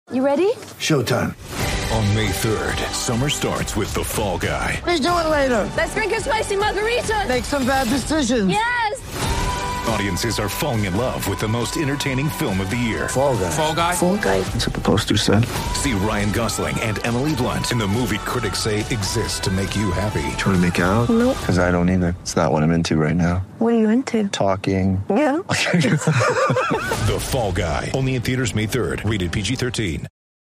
You ready? Showtime. On May 3rd, summer starts with The Fall Guy. Let's do it later. Let's drink a spicy margarita. Make some bad decisions. Yes. Audiences are falling in love with the most entertaining film of the year. Fall Guy. Fall Guy? Fall guy. That's what the poster said. See Ryan Gosling and Emily Blunt in the movie critics say exists to make you happy. Trying to make it out? Nope. Because I don't either. It's not what I'm into right now. What are you into? Talking. Yeah. The Fall Guy. Only in theaters May 3rd. Rated PG-13.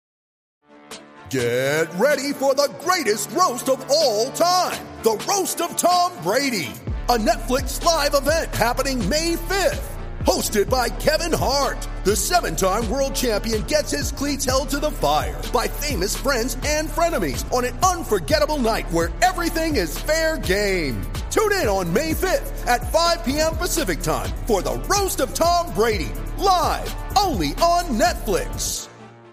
Get ready for the greatest roast of all time. The Roast of Tom Brady. A Netflix live event happening May 5th. Hosted by Kevin Hart. The 7-time world champion gets his cleats held to the fire by famous friends and frenemies on an unforgettable night where everything is fair game. Tune in on May 5th at 5 p.m. Pacific time for the Roast of Tom Brady. Live only on Netflix.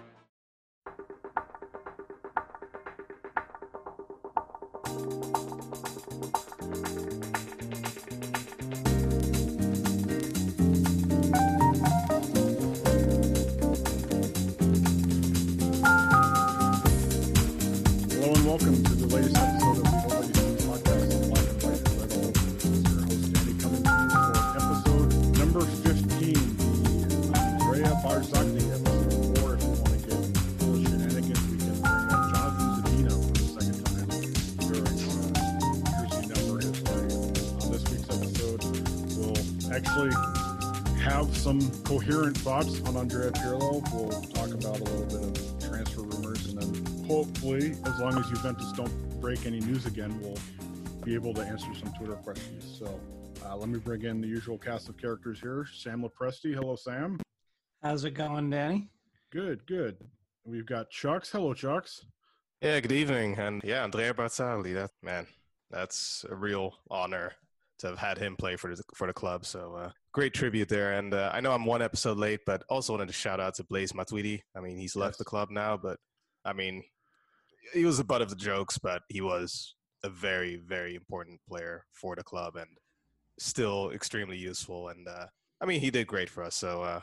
Hello and welcome to the latest episode of the Always Team Podcast on Live and Light Red Bull. This is your host Danny coming to you for episode number 15, the Andrea Barzagli episode. Or if you want to get full of shenanigans, we can bring up Jonathan Zadino for the second time during Jersey Number history. On this week's episode, we'll actually have some coherent thoughts on Andrea Pirlo. We'll talk about a little bit of transfer rumors, and then hopefully, as long as Juventus don't break any news again, we'll be able to answer some Twitter questions. So let me bring in the usual cast of characters here. Sam Lepresti. Hello, Sam. How's it going, Danny? Good, good. We've got Chucks. Hello, Chucks. Yeah, good evening. And yeah, Andrea Barzagli, that's a real honor to have had him play for the club. So great tribute there. And I know I'm one episode late, but also wanted to shout out to Blaise Matuidi. I mean, he's left the club now, but I mean, he was the butt of the jokes, but he was a very, very important player for the club and still extremely useful. And I mean, he did great for us. So,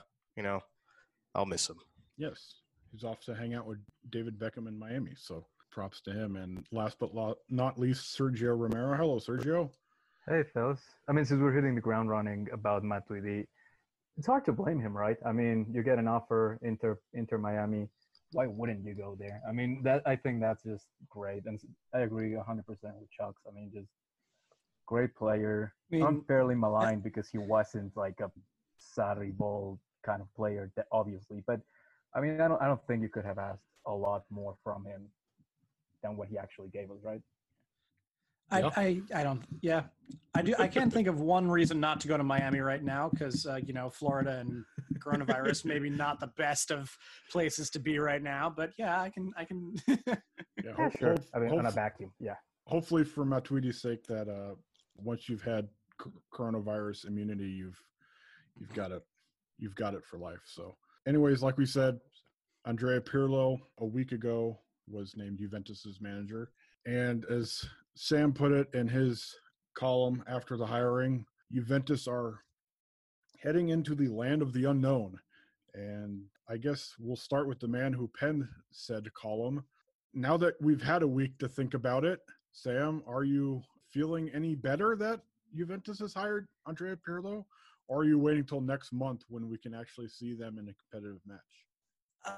I'll miss him. Yes, he's off to hang out with David Beckham in Miami. So props to him. And last but not least, Sergio Romero. Hello, Sergio. Hey, fellas. I mean, since we're hitting the ground running about Matuidi, it's hard to blame him, right? I mean, you get an offer, Inter Miami. Why wouldn't you go there? I mean, I think that's just great. And I agree 100% with Chucks. I mean, just great player, unfairly maligned because he wasn't like a Sarri ball kind of player, obviously. But I mean, I don't think you could have asked a lot more from him than what he actually gave us, right? I don't. Yeah, I do. I can't think of one reason not to go to Miami right now because Florida and coronavirus maybe not the best of places to be right now. But yeah, I can. Yeah, sure. I mean, on a vacuum. Yeah. Hopefully, for Matuidi's sake, that once you've had coronavirus immunity, you've got it for life. So, anyways, like we said, Andrea Pirlo a week ago was named Juventus's manager, and as Sam put it in his column after the hiring, Juventus are heading into the land of the unknown. And I guess we'll start with the man who penned said column. Now that we've had a week to think about it, Sam, are you feeling any better that Juventus has hired Andrea Pirlo? Or are you waiting till next month when we can actually see them in a competitive match?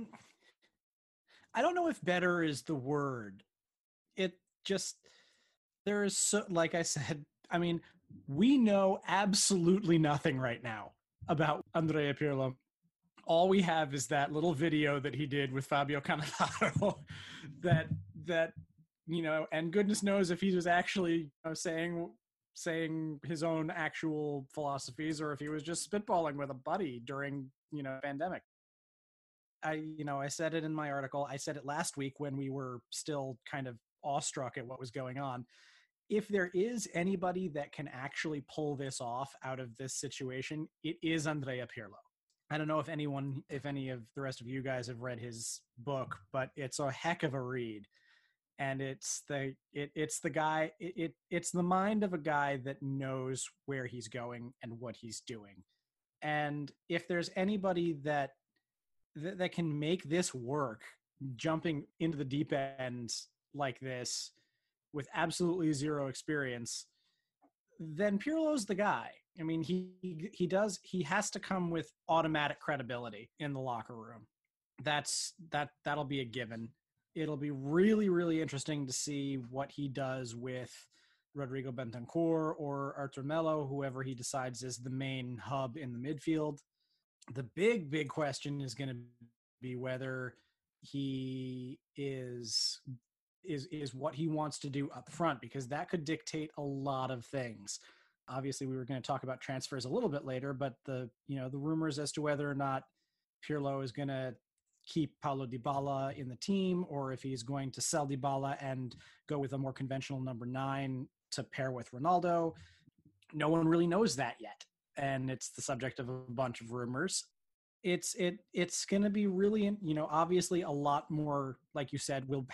I don't know if better is the word. It just, there is so, like I said, I mean, we know absolutely nothing right now about Andrea Pirlo. All we have is that little video that he did with Fabio Cannavaro that and goodness knows if he was actually saying his own actual philosophies or if he was just spitballing with a buddy during, pandemic. I said it in my article. I said it last week when we were still kind of awestruck at what was going on. If there is anybody that can actually pull this off out of this situation, it is Andrea Pirlo. I don't know if any of the rest of you guys have read his book, but it's a heck of a read. And it's the mind of a guy that knows where he's going and what he's doing. And if there's anybody that that can make this work, jumping into the deep end like this with absolutely zero experience, then Pirlo's the guy. I mean, he has to come with automatic credibility in the locker room. That'll be a given. It'll be really, really interesting to see what he does with Rodrigo Bentancur or Artur Melo, whoever he decides is the main hub in the midfield. The big question is going to be whether he is what he wants to do up front, because that could dictate a lot of things. Obviously, we were going to talk about transfers a little bit later, but the rumors as to whether or not Pirlo is going to keep Paulo Dybala in the team, or if he's going to sell Dybala and go with a more conventional number 9 to pair with Ronaldo. No one really knows that yet, and it's the subject of a bunch of rumors. It's going to be really, obviously a lot more, like you said, will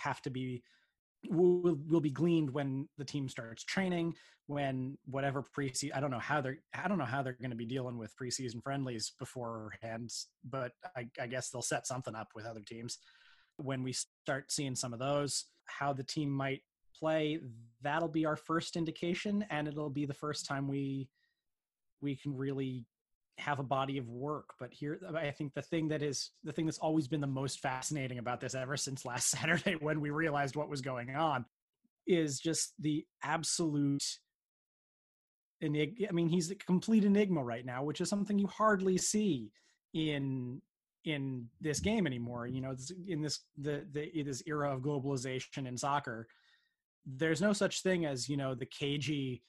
be gleaned when the team starts training, when whatever preseason. I don't know how they're going to be dealing with preseason friendlies beforehand, but I guess they'll set something up with other teams. When we start seeing some of those, how the team might play, that'll be our first indication, and it'll be the first time we can really have a body of work. But here, I think the thing that's always been the most fascinating about this ever since last Saturday, when we realized what was going on, is just the absolute enigma. I mean, he's a complete enigma right now, which is something you hardly see in this game anymore. In this era of globalization in soccer, there's no such thing as, the cagey,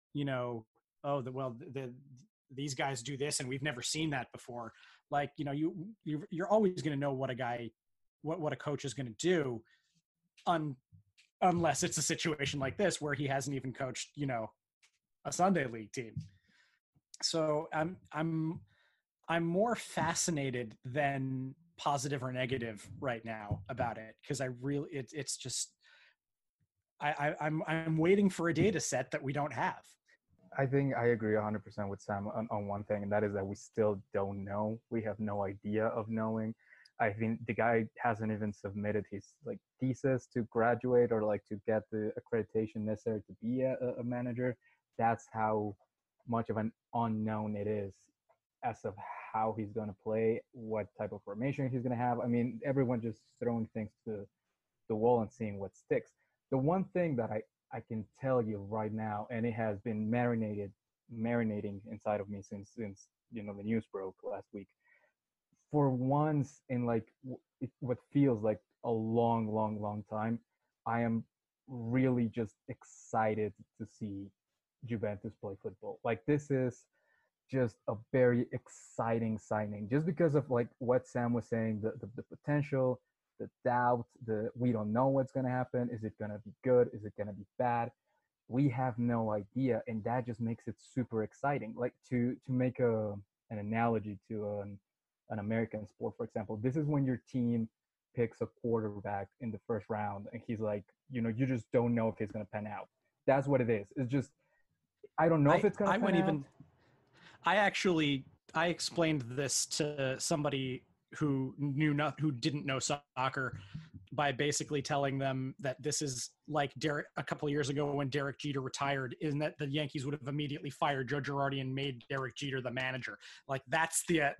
these guys do this and we've never seen that before. Like, you're always going to know what a coach is going to do, unless it's a situation like this where he hasn't even coached, a Sunday league team. So I'm more fascinated than positive or negative right now about it, because it's just, I'm waiting for a data set that we don't have. I think I agree 100% with Sam on one thing, and that is that we still don't know. We have no idea of knowing. I think the guy hasn't even submitted his thesis to graduate or to get the accreditation necessary to be a manager. That's how much of an unknown it is as of how he's going to play, what type of formation he's going to have. I mean, everyone just throwing things to the wall and seeing what sticks. The one thing that I can tell you right now, and it has been marinating inside of me since the news broke last week. For once in what feels like a long time, I am really just excited to see Juventus play football. This is just a very exciting signing, just because of what Sam was saying, the potential, the doubt, we don't know what's going to happen. Is it going to be good? Is it going to be bad? We have no idea, and that just makes it super exciting. To make an analogy to an American sport, for example, this is when your team picks a quarterback in the first round, and he's you just don't know if he's going to pan out. That's what it is. It's just, I don't know if it's going to pan out. I explained this to somebody who didn't know soccer by basically telling them that this is like a couple of years ago when Derek Jeter retired, in that the Yankees would have immediately fired Joe Girardi and made Derek Jeter the manager. That's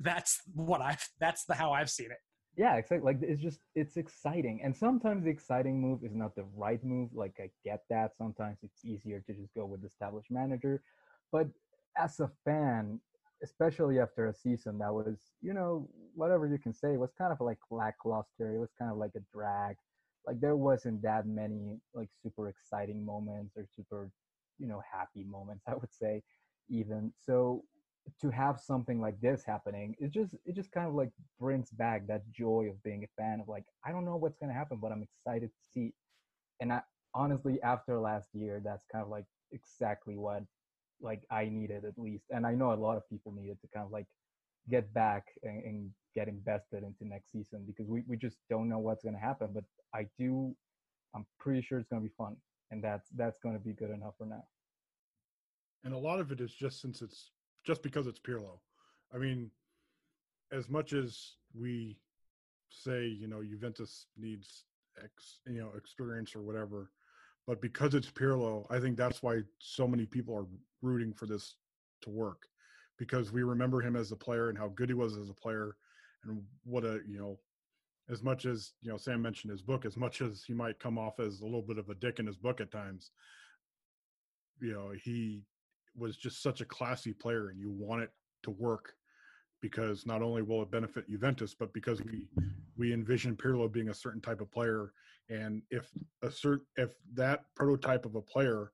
how I've seen it. Yeah, exactly. It's exciting. And sometimes the exciting move is not the right move. I get that. Sometimes it's easier to just go with the established manager. But as a fan, especially after a season that was, whatever you can say, was kind of lackluster. It was kind of like a drag. There wasn't that many super exciting moments or super, happy moments, I would say, even. So to have something like this happening, it just kind of brings back that joy of being a fan of I don't know what's going to happen, but I'm excited to see. And honestly, after last year, that's kind of exactly what I needed, at least. And I know a lot of people needed to kind of get back and get invested into next season, because we just don't know what's going to happen. But I'm pretty sure it's going to be fun, and that's going to be good enough for now. And a lot of it is just because it's Pirlo. I mean, as much as we say, Juventus needs experience or whatever, but because it's Pirlo, I think that's why so many people are rooting for this to work, because we remember him as a player and how good he was as a player, and what as much as Sam mentioned his book, as much as he might come off as a little bit of a dick in his book at times, he was just such a classy player, and you want it to work, because not only will it benefit Juventus, but because we envision Pirlo being a certain type of player, and if that prototype of a player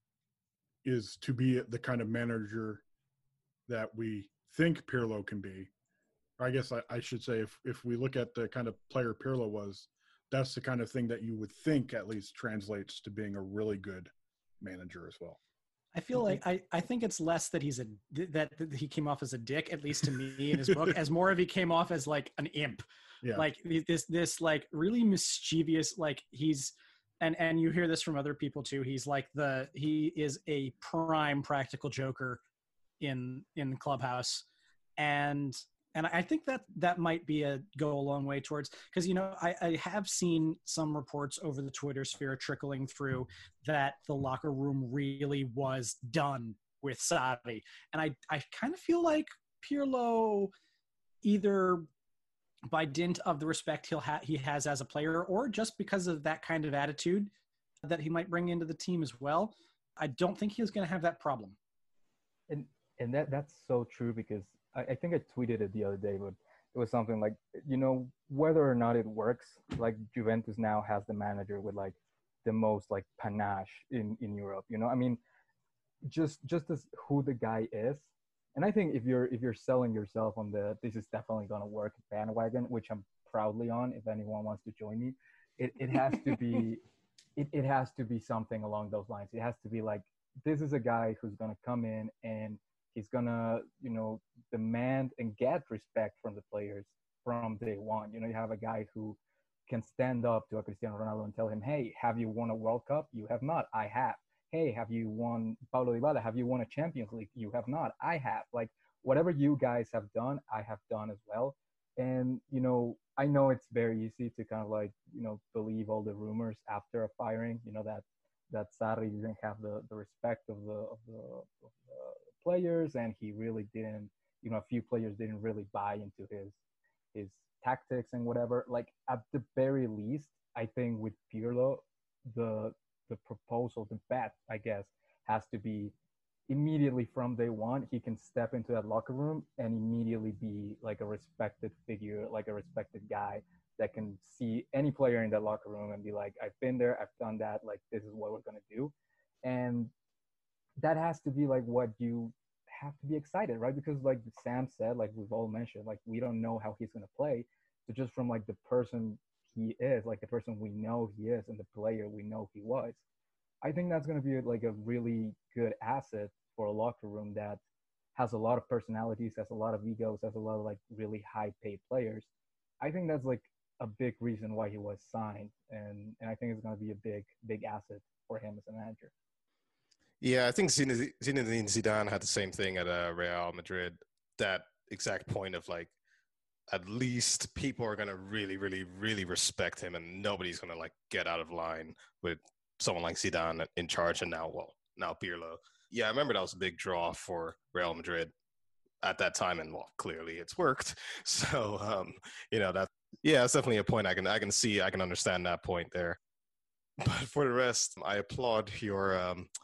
is to be the kind of manager that we think Pirlo can be, I guess I should say, if we look at the kind of player Pirlo was, that's the kind of thing that you would think at least translates to being a really good manager as well. I feel like I think it's less that that he came off as a dick, at least to me in his book, as more of he came off as like an imp, like this like really mischievous, like he's and you hear this from other people too. He's like he is a prime practical joker in the clubhouse, and I think that might go a long way towards, because I have seen some reports over the Twitter sphere trickling through that the locker room really was done with Sarri, and I kind of feel like Pirlo, either by dint of the respect he has as a player, or just because of that kind of attitude that he might bring into the team as well, I don't think he's going to have that problem. And that's so true, because I think I tweeted it the other day, but it was something like, whether or not it works, like Juventus now has the manager with like the most like panache in Europe, I mean, just as who the guy is. And I think if you're selling yourself on this is definitely going to work bandwagon, which I'm proudly on, if anyone wants to join me, it has to be, it has to be something along those lines. It has to be like, this is a guy who's going to come in and he's going to, demand and get respect from the players from day one. You have a guy who can stand up to a Cristiano Ronaldo and tell him, hey, have you won a World Cup? You have not. I have. Hey, have you won, Paulo Dybala, have you won a Champions League? You have not. I have. Like, whatever you guys have done, I have done as well. And, I know it's very easy to kind of like, believe all the rumors after a firing, that Sarri didn't have the respect of the players, and he really didn't, a few players didn't really buy into his tactics and whatever. Like, at the very least, I think with Pirlo, the proposal, the bet, I guess, has to be immediately from day one. He can step into that locker room and immediately be like a respected figure, like a respected guy that can see any player in that locker room and be like, I've been there, I've done that, like, this is what we're going to do. And that has to be like what you have to be excited, right? Because like Sam said, like we've all mentioned, like we don't know how he's going to play. So just from like the person he is, like the person we know he is and the player we know he was, I think that's going to be like a really good asset for a locker room that has a lot of personalities, has a lot of egos, has a lot of like really high paid players. I think that's like a big reason why he was signed. And I think it's going to be a big asset for him as a manager. Yeah, I think Zinedine Zidane had the same thing at Real Madrid. That exact point of like, at least people are going to really, really, really respect him, and nobody's going to like get out of line with someone like Zidane in charge. And now Pirlo. Yeah, I remember that was a big draw for Real Madrid at that time, and well, clearly it's worked. So that's definitely a point I can see. I can understand that point there. But for the rest, I applaud your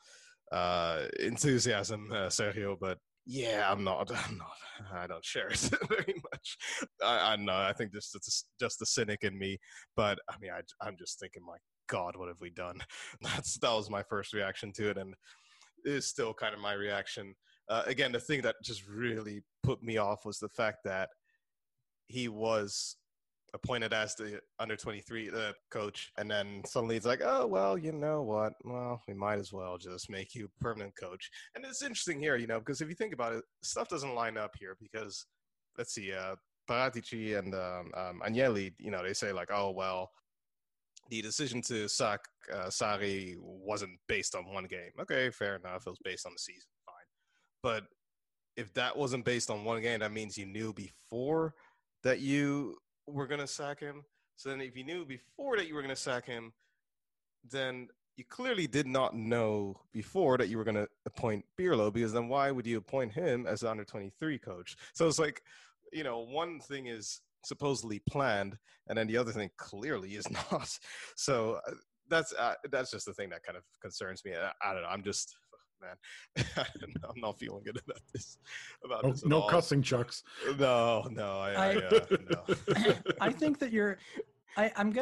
enthusiasm, Sergio, but yeah, I'm not. I don't share it very much. I know. I think it's just the cynic in me. But I mean, I'm just thinking, my God, what have we done? That was my first reaction to it, and it is still kind of my reaction. Again, the thing that just really put me off was the fact that he was appointed as the under-23 coach, and then suddenly it's like, oh, well, you know what? Well, we might as well just make you permanent coach. And it's interesting here, because if you think about it, stuff doesn't line up here, because, let's see, Paratici and Agnelli, they say like, oh, well, the decision to sack Sarri wasn't based on one game. Okay, fair enough. It was based on the season. Fine. But if that wasn't based on one game, that means you knew before that you we're going to sack him. So then if you knew before that you were going to sack him, then you clearly did not know before that you were going to appoint Pirlo, because then why would you appoint him as the under-23 coach? So it's like, one thing is supposedly planned, and then the other thing clearly is not. So that's just the thing that kind of concerns me. I don't know. I'm just, man, I'm not feeling good about this. No cussing, Chucks. No. No. I think that I'm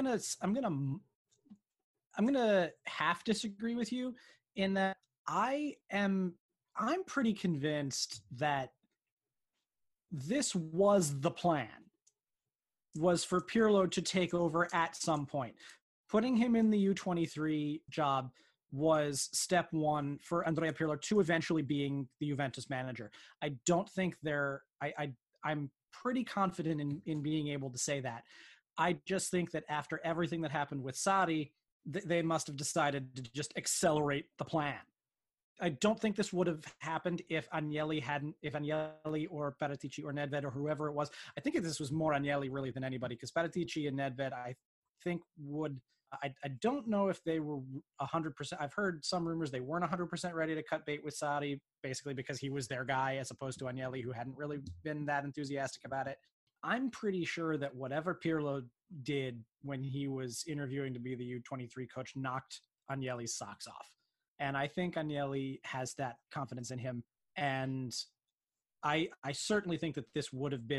gonna half disagree with you in that I'm pretty convinced that this was the plan, was for Pirlo to take over at some point. Putting him in the U23 job was step one for Andrea Pirlo to eventually being the Juventus manager. I don't think I'm pretty confident in being able to say that. I just think that after everything that happened with Sarri, they must have decided to just accelerate the plan. I don't think this would have happened if Agnelli or Paratici or Nedved or whoever it was. I think this was more Agnelli really than anybody, because Paratici and Nedved, I think, would. I don't know if they were 100%. I've heard some rumors they weren't 100% ready to cut bait with Sarri, basically because he was their guy as opposed to Agnelli, who hadn't really been that enthusiastic about it. I'm pretty sure that whatever Pirlo did when he was interviewing to be the U23 coach knocked Agnelli's socks off. And I think Agnelli has that confidence in him. And I certainly think that this would have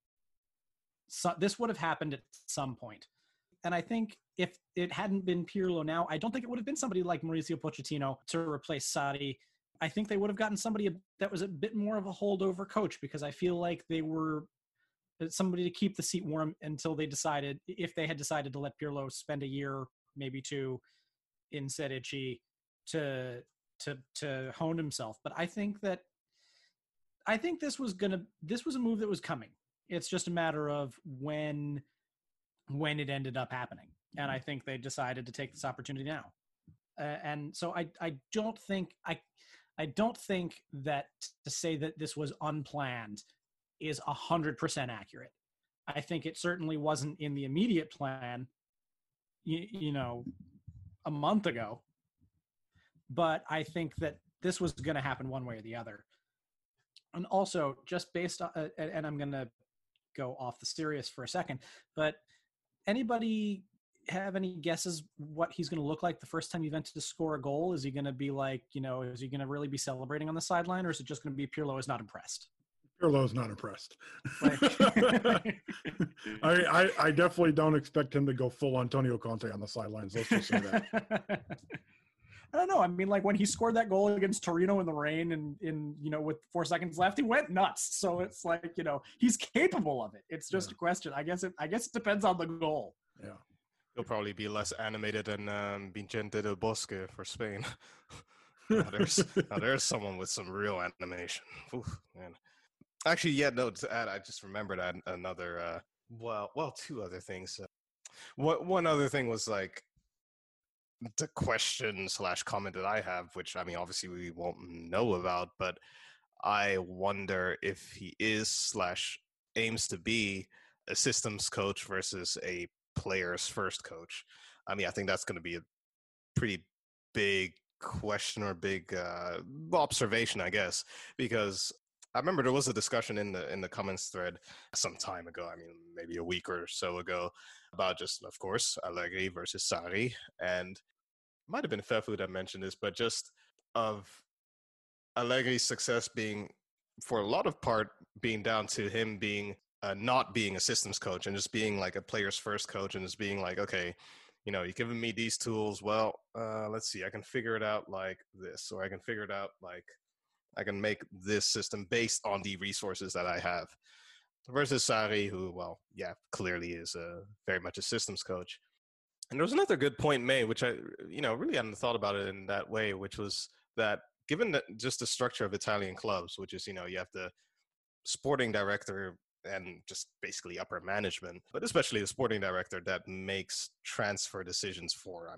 happened at some point. And I think if it hadn't been Pirlo now, I don't think it would have been somebody like Mauricio Pochettino to replace Sarri. I think they would have gotten somebody that was a bit more of a holdover coach, because I feel like they were somebody to keep the seat warm until if they had decided to let Pirlo spend a year, maybe two, in Serie C to hone himself. But I think this was a move that was coming. It's just a matter of when it ended up happening. And I think they decided to take this opportunity now. And so I don't think that to say that this was unplanned is 100% accurate. I think it certainly wasn't in the immediate plan, a month ago. But I think that this was going to happen one way or the other. And also, just based on, and I'm going to go off the serious for a second, but anybody have any guesses what he's going to look like the first time Juventus to score a goal? Is he going to be like, is he going to really be celebrating on the sideline, or is it just going to be Pirlo is not impressed? Pirlo is not impressed. I definitely don't expect him to go full Antonio Conte on the sidelines. Let's just say that. I don't know. I mean, like when he scored that goal against Torino in the rain and with 4 seconds left, he went nuts. So it's like, he's capable of it. It's just a question. I guess it depends on the goal. Yeah. He'll probably be less animated than Vicente del Bosque for Spain. There's someone with some real animation. Oof, man. Actually, to add, I just remembered another, two other things. One other thing was like the question / comment that I have, which, I mean, obviously we won't know about, but I wonder if he is / aims to be a systems coach versus a player's first coach. I mean, I think that's going to be a pretty big question or big observation, I guess, because I remember there was a discussion in the comments thread some time ago, I mean, maybe a week or so ago, about just, of course, Allegri versus Sarri. And it might have been Fefu that mentioned this, but just of Allegri's success being, for a lot of part, being down to him being not being a systems coach and just being like a player's first coach and just being like, okay, you're giving me these tools. Well, let's see, I can figure it out like this, or I can figure it out like I can make this system based on the resources that I have. Versus Sarri, who, clearly is very much a systems coach. And there was another good point made, which I, really hadn't thought about it in that way, which was that given that just the structure of Italian clubs, which is, you have the sporting director and just basically upper management, but especially the sporting director that makes transfer decisions for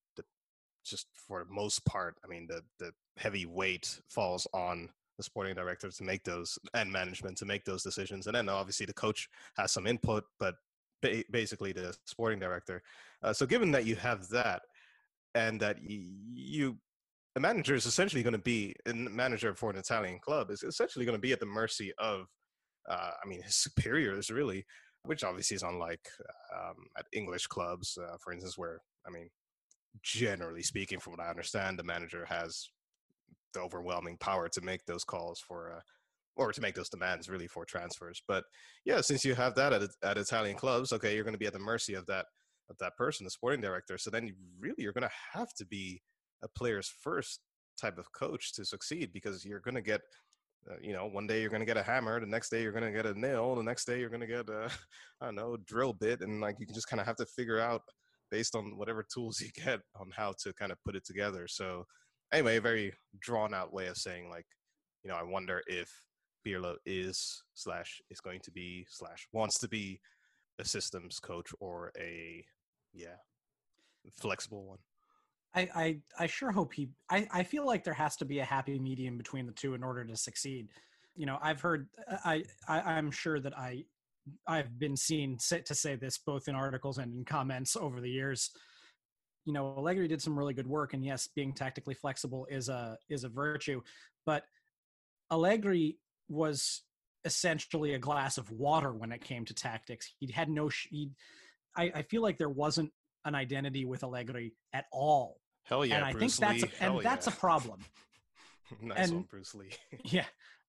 the most part, the heavy weight falls on the sporting director to make those, and management to make those decisions. And then obviously the coach has some input, but basically the sporting director. So given that you have that, and that a manager is essentially going to be a manager for an Italian club is essentially going to be at the mercy of, his superiors really, which obviously is unlike at English clubs, for instance, where generally speaking, from what I understand, the manager has the overwhelming power to make those calls for. Or to make those demands really for transfers. But yeah, since you have that at Italian clubs, okay, you're going to be at the mercy of that person, the sporting director. So then you're going to have to be a player's first type of coach to succeed, because you're going to get, one day you're going to get a hammer, the next day you're going to get a nail, the next day you're going to get a drill bit, and like you can just kind of have to figure out based on whatever tools you get on how to kind of put it together. So anyway, a very drawn out way of saying I wonder if Pirlo is going to be / wants to be a systems coach or a flexible one. I sure hope I feel like there has to be a happy medium between the two in order to succeed. I've heard I'm sure that I've been seen to say this both in articles and in comments over the years. Allegri did some really good work, and yes, being tactically flexible is a virtue, but Allegri was essentially a glass of water when it came to tactics. He had I feel like there wasn't an identity with Allegri at all. Hell yeah, and I Bruce think Lee. that's a problem. Nice one, Bruce Lee. Yeah,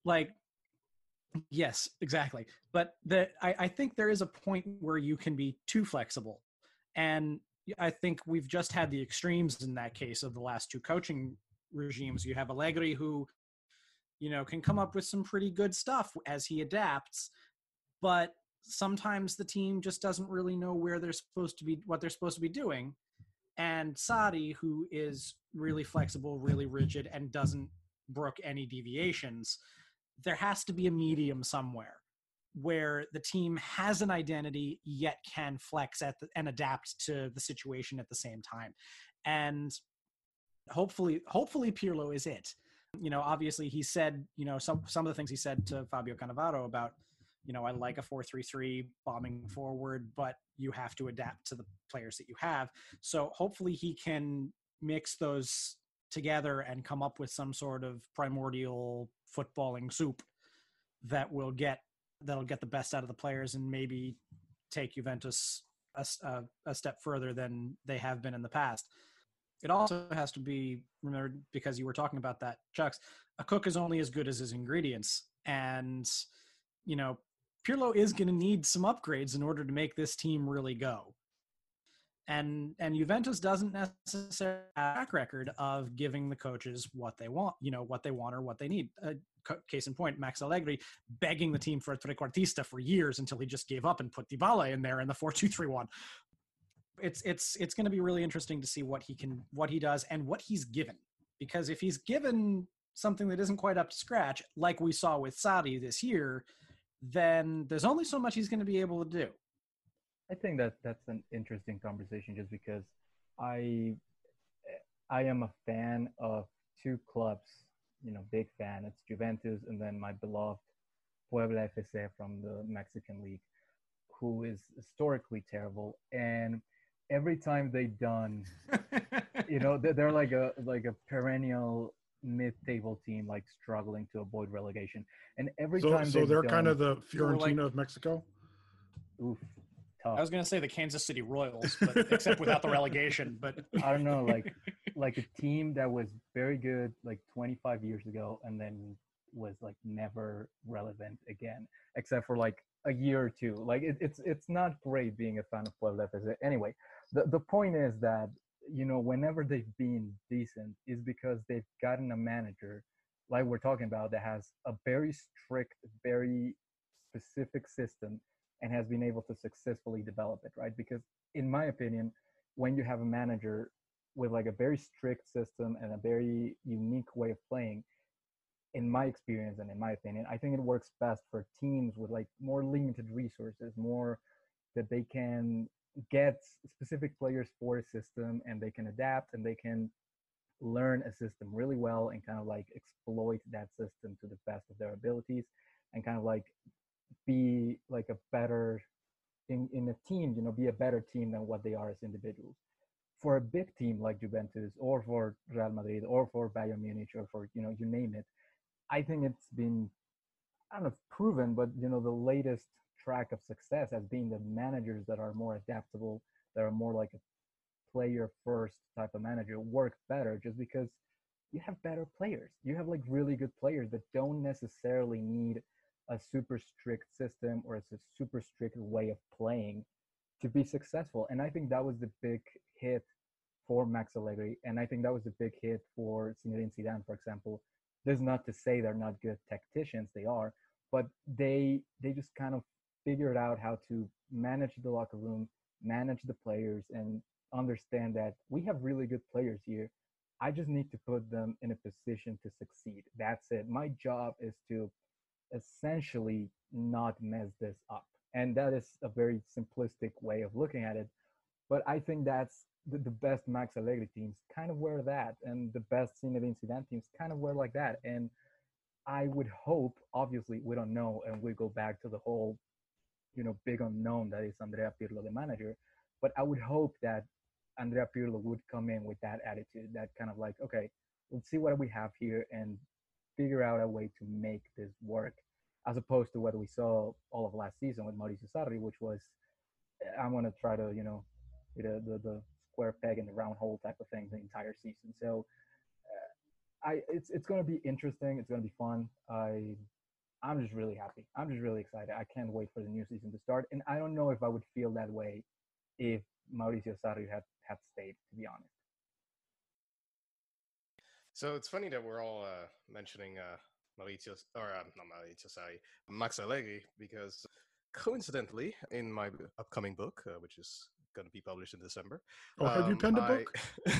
yes, exactly. But I think there is a point where you can be too flexible, and I think we've just had the extremes in that case of the last two coaching regimes. You have Allegri, who can come up with some pretty good stuff as he adapts, but sometimes the team just doesn't really know where they're supposed to be, what they're supposed to be doing. And Sarri, who is really flexible, really rigid, and doesn't brook any deviations. There has to be a medium somewhere where the team has an identity yet can flex and adapt to the situation at the same time. And hopefully Pirlo is it. Obviously he said, some of the things he said to Fabio Cannavaro about, I like a 4-3-3 bombing forward, but you have to adapt to the players that you have. So hopefully he can mix those together and come up with some sort of primordial footballing soup that'll get the best out of the players and maybe take Juventus a step further than they have been in the past. It also has to be remembered, because you were talking about that, Chucks, a cook is only as good as his ingredients. And, Pirlo is going to need some upgrades in order to make this team really go. And Juventus doesn't necessarily have a track record of giving the coaches what they want, or what they need. Case in point, Max Allegri begging the team for a trequartista for years until he just gave up and put Dybala in there in the 4-2-3-1. It's going to be really interesting to see what he does and what he's given, because if he's given something that isn't quite up to scratch, like we saw with Sarri this year, then there's only so much he's going to be able to do. I think that's an interesting conversation, just because I am a fan of two clubs, big fan. It's Juventus and then my beloved Puebla FC from the Mexican League, who is historically terrible. And every time they've done, they're like a perennial mid-table team, like struggling to avoid relegation. And every time they're kind of the Fiorentina of Mexico. Oof, tough. I was gonna say the Kansas City Royals, but except without the relegation. But I don't know, like a team that was very good like 25 years ago, and then was like never relevant again, except for like a year or two. Like it's not great being a fan of Puebla FC. Anyway, the point is that whenever they've been decent is because they've gotten a manager like we're talking about that has a very strict, very specific system and has been able to successfully develop it, right? Because in my opinion, when you have a manager with like a very strict system and a very unique way of playing, in my experience and in my opinion, I think it works best for teams with like more limited resources, more that they can get specific players for a system and they can adapt and they can learn a system really well and kind of like exploit that system to the best of their abilities and kind of like be like a better in a team, be a better team than what they are as individuals. For a big team like Juventus or for Real Madrid or for Bayern Munich or for, you name it, I think it's been, I don't know if proven, but, the latest track of success has been the managers that are more adaptable, that are more like a player first type of manager work better just because you have better players. You have like really good players that don't necessarily need a super strict system or a super strict way of playing to be successful. And I think that was the big hit for Max Allegri. And I think that was the big hit for Zinedine Zidane, for example. This is not to say they're not good tacticians, they are, but they just kind of figured out how to manage the locker room, manage the players, and understand that we have really good players here. I just need to put them in a position to succeed. That's it. My job is to essentially not mess this up. And that is a very simplistic way of looking at it. But I think that's the best Max Allegri teams kind of were that. And the best Zinedine Zidane teams kind of were like that. And I would hope, obviously, we don't know, and we go back to the whole, big unknown that is Andrea Pirlo, the manager. But I would hope that Andrea Pirlo would come in with that attitude, that kind of like, okay, let's see what we have here and figure out a way to make this work, as opposed to what we saw all of last season with Mauricio Sarri, which was, I'm going to try to, hit the square peg in the round hole type of thing the entire season. So it's going to be interesting. It's going to be fun. I'm just really happy. I'm just really excited. I can't wait for the new season to start. And I don't know if I would feel that way if Mauricio Sarri had stayed, to be honest. So it's funny that we're all mentioning not Mauricio, sorry, Max Allegri, because coincidentally, in my upcoming book, which is going to be published in December. Oh, have you penned a book?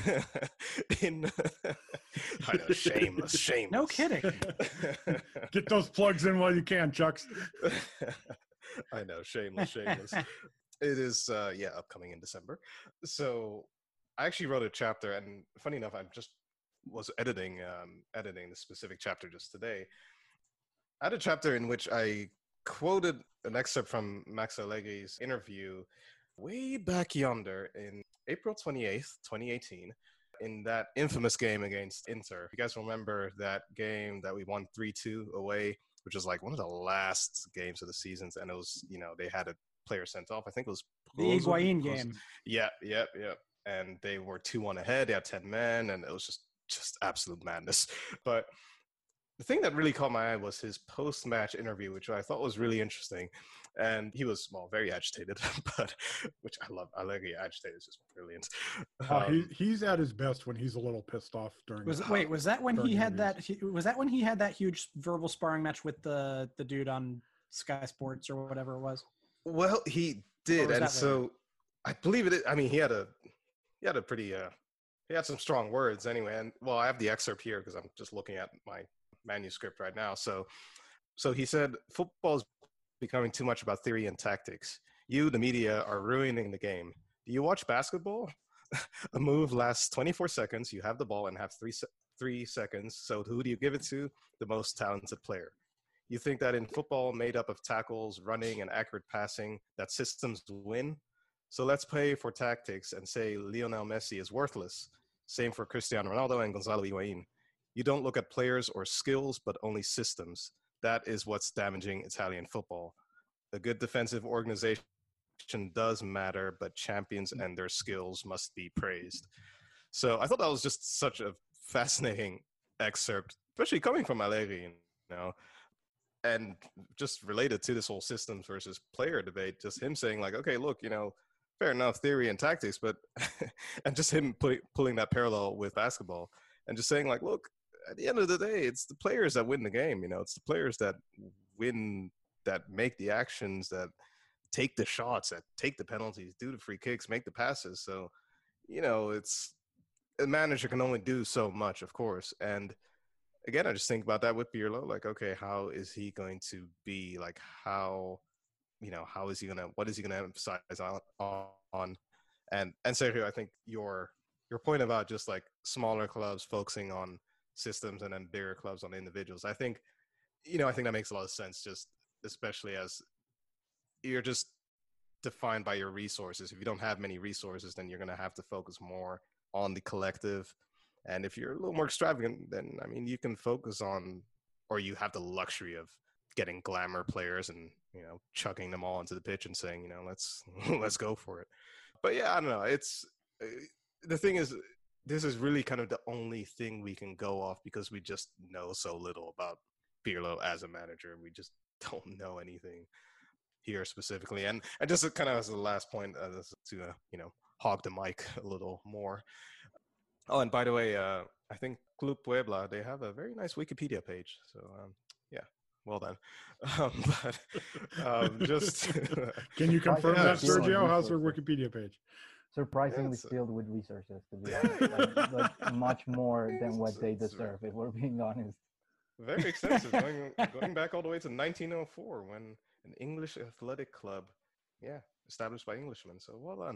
I know, shameless. No kidding. Get those plugs in while you can, Chucks. I know, shameless. It is, upcoming in December. So I actually wrote a chapter, and funny enough, I just was editing the specific chapter just today. I had a chapter in which I quoted an excerpt from Max Allegri's interview way back yonder in April 28th, 2018, in that infamous game against Inter. You guys remember that game that we won 3-2 away, which was like one of the last games of the seasons, and it was, they had a player sent off. I think it was the Higuain game. Yeah. And they were 2-1 ahead. They had 10 men, and it was just absolute madness. But the thing that really caught my eye was his post-match interview, which I thought was really interesting. And he was, very agitated, but which I love. Allegri agitated is just brilliant. He's at his best when he's a little pissed off during. Was that when he had that huge verbal sparring match with the dude on Sky Sports or whatever it was? Well, he did, and so I believe it. I mean, he had some strong words anyway. And well, I have the excerpt here because I'm just looking at my manuscript right now. So he said, football is becoming too much about theory and tactics. You, the media, are ruining the game. Do you watch basketball? A move lasts 24 seconds. You have the ball and have 3 seconds. So who do you give it to? The most talented player. You think that in football made up of tackles, running, and accurate passing, that systems win? So let's play for tactics and say Lionel Messi is worthless. Same for Cristiano Ronaldo and Gonzalo Higuain. You don't look at players or skills, but only systems. That is what's damaging Italian football. A good defensive organization does matter, but champions and their skills must be praised. So I thought that was just such a fascinating excerpt, especially coming from Allegri, and just related to this whole systems versus player debate, just him saying like, okay, look, fair enough, theory and tactics, but and just him pulling that parallel with basketball and just saying like, look, at the end of the day, it's the players that win the game. It's the players that win, that make the actions, that take the shots, that take the penalties, do the free kicks, make the passes. So, it's a manager can only do so much, of course. And again, I just think about that with Pirlo. Like, okay, how is he going to be? Like, how is he gonna? What is he gonna emphasize on? And Sergio, I think your point about just like smaller clubs focusing on systems and then bigger clubs on individuals. I think that makes a lot of sense. Just especially as you're just defined by your resources. If you don't have many resources, then you're going to have to focus more on the collective. And if you're a little more extravagant, then, I mean, you can focus on, or you have the luxury of getting glamour players and, chucking them all into the pitch and saying, let's go for it. But yeah, I don't know. It's the thing is, this is really kind of the only thing we can go off because we just know so little about Pirlo as a manager. We just don't know anything here specifically. And just kind of as the last point, to hog the mic a little more. Oh, and by the way, I think Club Puebla, they have a very nice Wikipedia page. So yeah, well done. Just can you confirm that, Sergio? How's their Wikipedia page? Surprisingly filled with resources, to be honest. like much more than what they deserve, if we're being honest. Very extensive, going back all the way to 1904 when an English athletic club, established by Englishmen. So well done.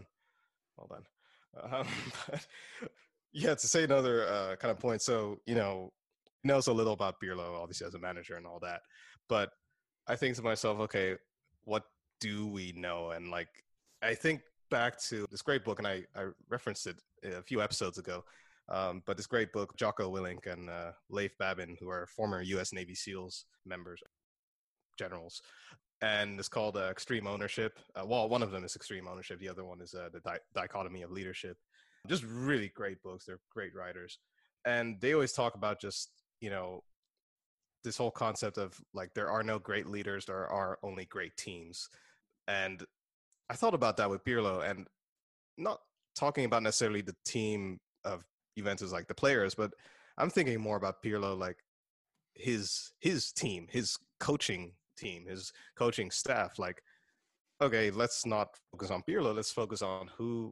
But yeah, to say another kind of point. So, know so little about Pirlo, obviously, as a manager and all that. But I think to myself, okay, what do we know? And I think back to this great book, and I referenced it a few episodes ago, but this great book, Jocko Willink and Leif Babin, who are former U.S. Navy SEALs members, generals, and it's called Extreme Ownership. One of them is Extreme Ownership. The other one is the Dichotomy of Leadership. Just really great books. They're great writers. And they always talk about just, this whole concept of there are no great leaders, there are only great teams. And I thought about that with Pirlo, and not talking about necessarily the team of Juventus, the players, but I'm thinking more about Pirlo, his team, his coaching team, his coaching staff. Okay, let's not focus on Pirlo. Let's focus on who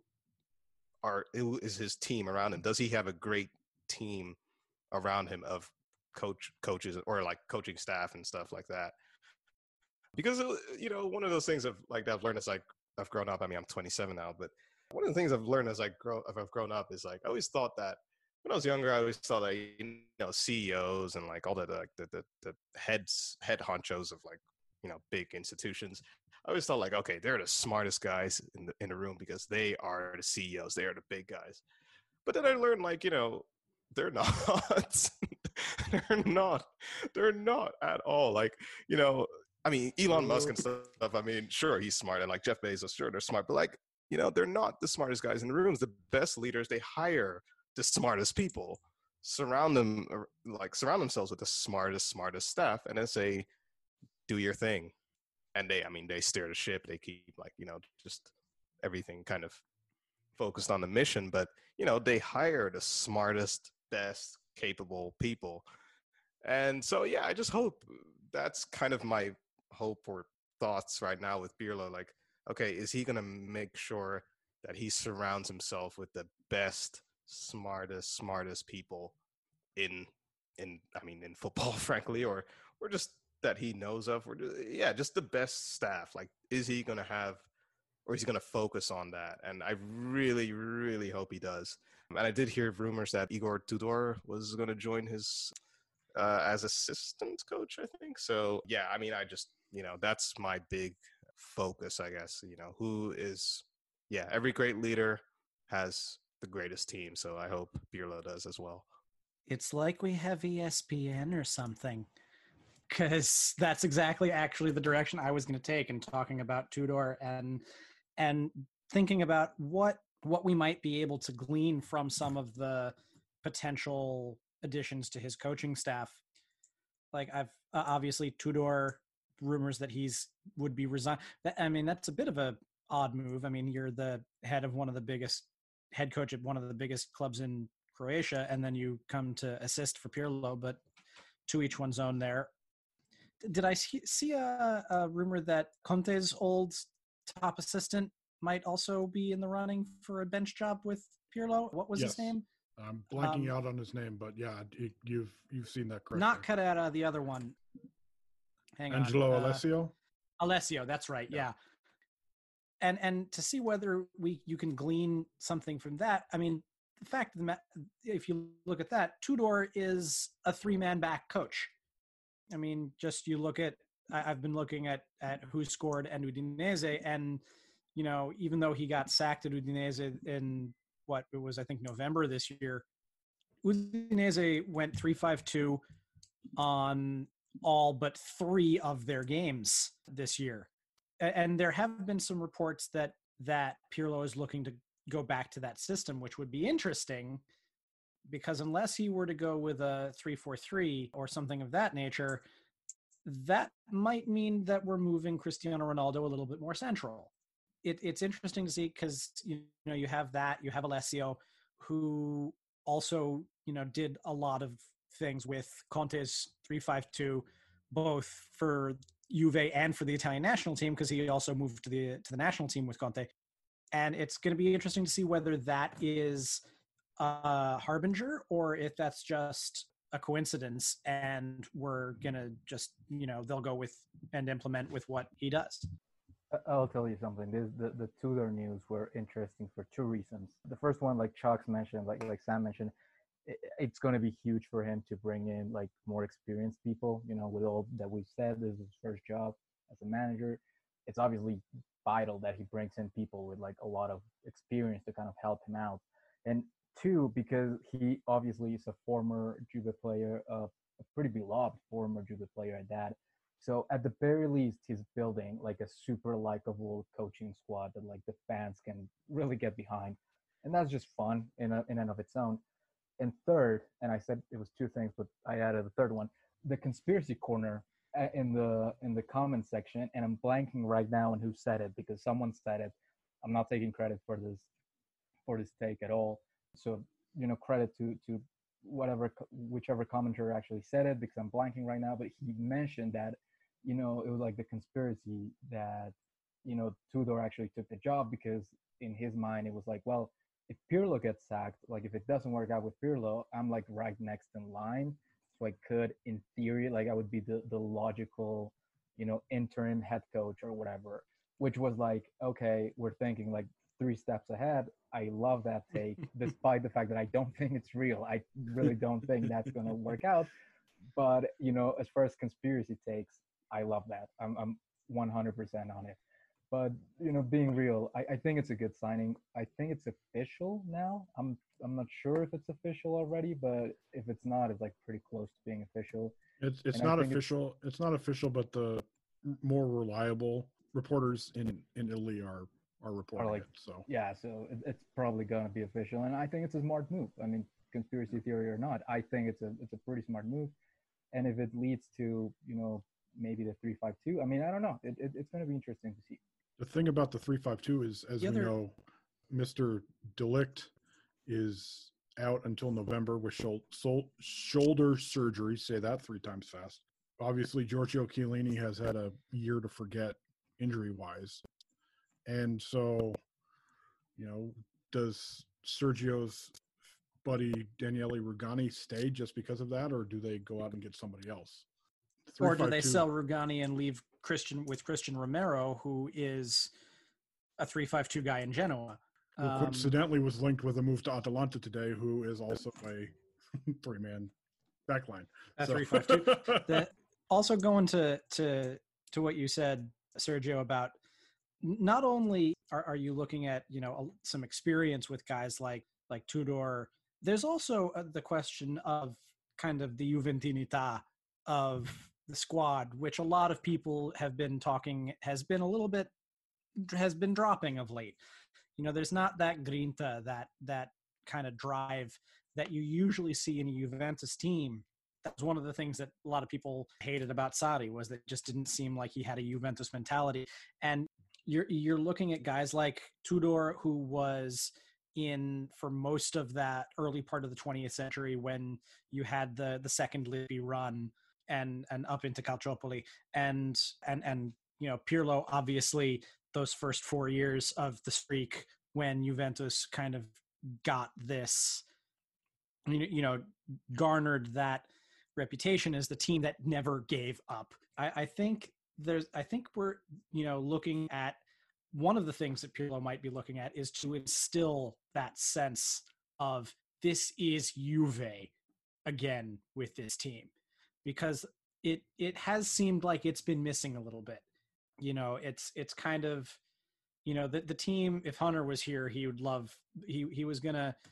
is his team around him. Does he have a great team around him of coaches or coaching staff and stuff like that? Because one of those things I've learned as I've grown up. I mean, I'm 27 now, but one of the things I've learned as I've grown up is I always thought that when I was younger, I always thought that CEOs and all the head honchos of big institutions, I always thought okay, they're the smartest guys in the room because they are the CEOs, they are the big guys. But then I learned they're not. They're not at all. I mean, Elon Musk and stuff, I mean, sure, he's smart. And Jeff Bezos, sure, they're smart. But they're not the smartest guys in the rooms. The best leaders, they hire the smartest people, surround themselves with the smartest staff, and then say, do your thing. And they steer the ship. They keep just everything kind of focused on the mission. But, they hire the smartest, best, capable people. And so, yeah, I just hope that's kind of my hope or thoughts right now with Pirlo. Okay, is he going to make sure that he surrounds himself with the best, smartest people in football, frankly, or just that he knows of, or just the best staff? Is he going to have, or is he going to focus on that? And I really, really hope he does. And I did hear rumors that Igor Tudor was going to join his as assistant coach, I think. So, yeah, I mean, I just, that's my big focus, I guess. Who is, every great leader has the greatest team. So I hope Pirlo does as well. It's like we have ESPN or something, because that's exactly actually the direction I was going to take in talking about Tudor and thinking about what we might be able to glean from some of the potential additions to his coaching staff. I've obviously Tudor, rumors that would be resigned. I mean, that's a bit of a odd move. I mean, you're the head coach at one of the biggest clubs in Croatia, and then you come to assist for Pirlo, but to each one's own there. Did I see a rumor that Conte's old top assistant might also be in the running for a bench job with Pirlo? What was his name? I'm blanking out on his name, but yeah, you've seen that correctly. Not Carrera, the other one. Hang on. Angelo Alessio? Alessio, that's right, yeah. And to see whether you can glean something from that, I mean, the fact of the matter, if you look at that, Tudor is a three-man back coach. I mean, just you look at, I've been looking at who scored and Udinese, and even though he got sacked at Udinese in what it was, I think November this year, Udinese went 3-5-2 on all but 3 of their games this year. And there have been some reports that Pirlo is looking to go back to that system, which would be interesting because unless he were to go with a 3-4-3 or something of that nature, that might mean that we're moving Cristiano Ronaldo a little bit more central. It's interesting to see because, you have Alessio, who also, did a lot of things with Conte's 3-5-2, both for Juve and for the Italian national team, because he also moved to the national team with Conte. And it's going to be interesting to see whether that is a harbinger or if that's just a coincidence and we're going to just, they'll go with and implement with what he does. I'll tell you something. The Tudor news were interesting for 2 reasons. The first one, like Chuck's mentioned, like Sam mentioned, it's going to be huge for him to bring in like more experienced people. With all that we've said, this is his first job as a manager. It's obviously vital that he brings in people with like a lot of experience to kind of help him out. And 2, because he obviously is a former Juve player, a pretty beloved former Juve player at that. So at the very least, he's building like a super likable coaching squad that like the fans can really get behind. And that's just fun in and of its own. And third, and I said it was 2 things, but I added a third one, the conspiracy corner in the comment section, and I'm blanking right now on who said it because someone said it. I'm not taking credit for this take at all. So, credit to whichever commenter actually said it because I'm blanking right now, but he mentioned that, it was like the conspiracy that, Tudor actually took the job because in his mind, it was like, well, if Pirlo gets sacked, like if it doesn't work out with Pirlo, I'm like right next in line. So I could, in theory, like I would be the logical, interim head coach or whatever, which was like, okay, we're thinking like 3 steps ahead. I love that take, despite the fact that I don't think it's real. I really don't think that's going to work out. But, as far as conspiracy takes, I love that. I'm 100% on it. But, being real, I think it's a good signing. I think it's official now. I'm not sure if it's official already, but if it's not, it's like pretty close to being official. It's not official. It's not official, but the more reliable reporters in Italy are reporting it. So yeah, so it's probably gonna be official, and I think it's a smart move. I mean, conspiracy theory or not, I think it's a pretty smart move. And if it leads to maybe the 3-5-2, I mean, I don't know. It's going to be interesting to see. The thing about the 3-5-2 is, as we know, Mr. De Ligt is out until November with shoulder surgery. Say that 3 times fast. Obviously, Giorgio Chiellini has had a year to forget injury-wise. And so, does Sergio's buddy Daniele Rugani stay just because of that, or do they go out and get somebody else? Or do they sell Rugani and leave Christian Romero, who is a 3-5-2 guy in Genoa? Who coincidentally was linked with a move to Atalanta today, who is also a 3-man backline. A 3-5-2. Also going to what you said, Sergio, about not only are you looking at some experience with guys like Tudor, there's also the question of kind of the Juventinità of the squad, which a lot of people have been talking has been dropping of late. There's not that grinta, that kind of drive that you usually see in a Juventus team. That's one of the things that a lot of people hated about Sarri, was that it just didn't seem like he had a Juventus mentality. And you're looking at guys like Tudor, who was in for most of that early part of the 20th century when you had the second Lippi run and up into Calciopoli, and Pirlo, obviously those first 4 years of the streak when Juventus kind of got this, garnered that reputation as the team that never gave up. I think we're looking at, one of the things that Pirlo might be looking at is to instill that sense of this is Juve again with this team, because it has seemed like it's been missing a little bit. It's kind of, the team, if Hunter was here, he would love, he was going to,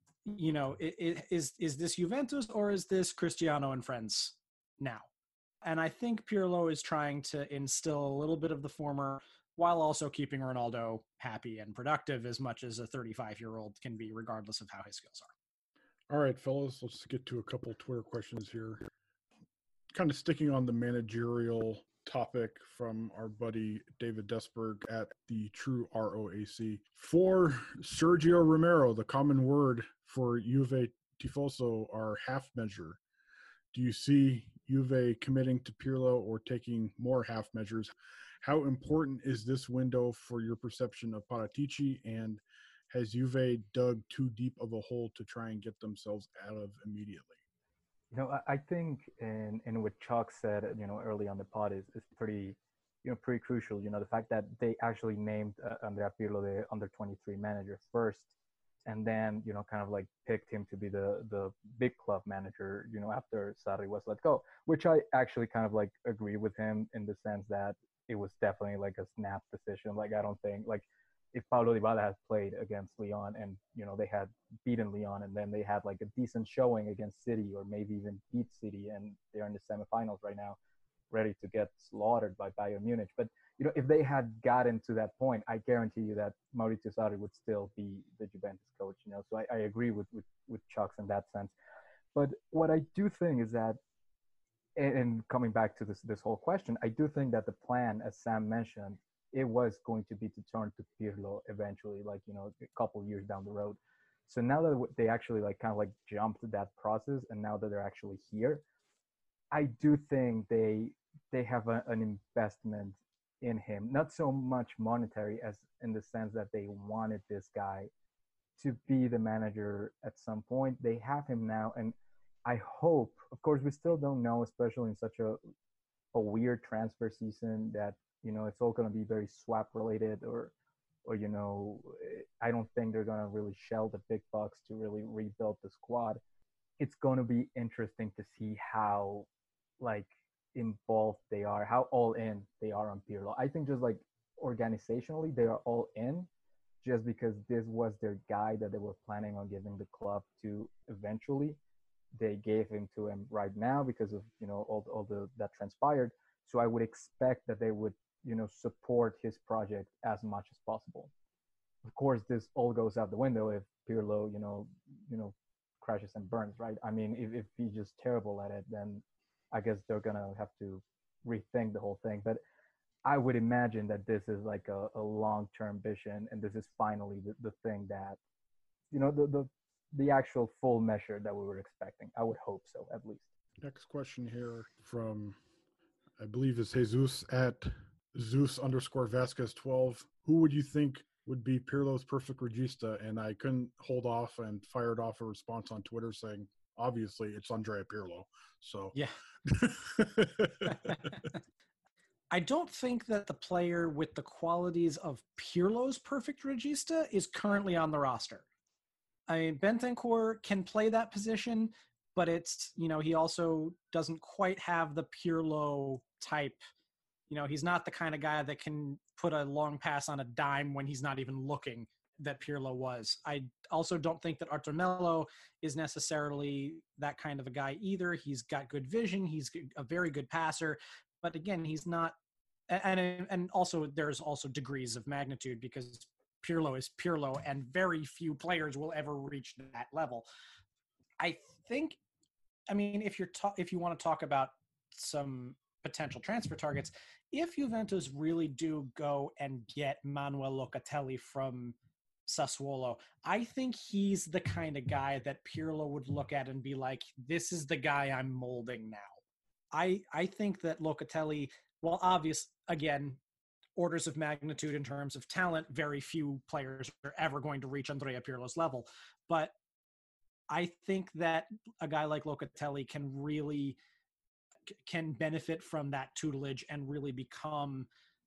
is this Juventus or is this Cristiano and friends now? And I think Pirlo is trying to instill a little bit of the former while also keeping Ronaldo happy and productive as much as a 35-year-old can be, regardless of how his skills are. All right, fellas, let's get to a couple Twitter questions here. Kind of sticking on the managerial topic from our buddy David Desberg at the True ROAC. For Sergio Romero, the common word for Juve Tifoso are half measure. Do you see Juve committing to Pirlo or taking more half measures? How important is this window for your perception of Paratici, and has Juve dug too deep of a hole to try and get themselves out of immediately? I think in what Chuck said, early on the pod is pretty, pretty crucial. The fact that they actually named Andrea Pirlo the under-23 manager first, and then, kind of like picked him to be the big club manager, after Sarri was let go, which I actually kind of like agree with him in the sense that it was definitely like a snap decision. Like, I don't think, like, if Paulo Dybala had played against Lyon and, they had beaten Lyon and then they had like a decent showing against City or maybe even beat City and they're in the semifinals right now, ready to get slaughtered by Bayern Munich. But, if they had gotten to that point, I guarantee you that Maurizio Sarri would still be the Juventus coach, So I agree with Chuck's in that sense. But what I do think is that, and coming back to this whole question, I do think that the plan, as Sam mentioned, it was going to be to turn to Pirlo eventually, like, a couple years down the road. So now that they actually like kind of like jumped that process and now that they're actually here, I do think they have an investment in him, not so much monetary as in the sense that they wanted this guy to be the manager at some point. They have him now, and I hope, of course, we still don't know, especially in such a weird transfer season that, it's all going to be very swap related or, I don't think they're going to really shell the big bucks to really rebuild the squad. It's going to be interesting to see how, like, involved they are, how all in they are on Pirlo. I think just like organizationally, they are all in just because this was their guy that they were planning on giving the club to eventually. They gave him to him right now because of, all that transpired. So I would expect that they would, support his project as much as possible. Of course, this all goes out the window if Pirlo, crashes and burns, right? I mean, if he's just terrible at it, then I guess they're going to have to rethink the whole thing. But I would imagine that this is like a long-term vision, and this is finally the thing that, the actual full measure that we were expecting. I would hope so, at least. Next question here from, I believe is Jesus at Zeus_Vasquez12. Who would you think would be Pirlo's perfect regista? And I couldn't hold off and fired off a response on Twitter saying, obviously, it's Andrea Pirlo. So yeah. I don't think that the player with the qualities of Pirlo's perfect regista is currently on the roster. I mean, Bentancur can play that position, but it's, he also doesn't quite have the Pirlo type. He's not the kind of guy that can put a long pass on a dime when he's not even looking that Pirlo was. I also don't think that Artur Melo is necessarily that kind of a guy either. He's got good vision. He's a very good passer, but again, he's not. And also there's also degrees of magnitude because Pirlo is Pirlo and very few players will ever reach that level. I think, if you want to talk about some potential transfer targets, if Juventus really do go and get Manuel Locatelli from Sassuolo, I think he's the kind of guy that Pirlo would look at and be like, this is the guy I'm molding now. I think that Locatelli, well, obvious, again, orders of magnitude in terms of talent, very few players are ever going to reach Andrea Pirlo's level. But I think that a guy like Locatelli can benefit from that tutelage and really become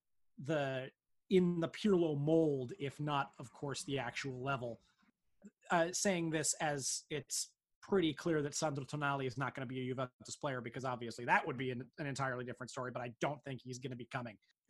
in the Pirlo mold, if not, of course, the actual level. Saying this as it's pretty clear that Sandro Tonali is not going to be a Juventus player because obviously that would be an entirely different story, but I don't think he's going to be coming.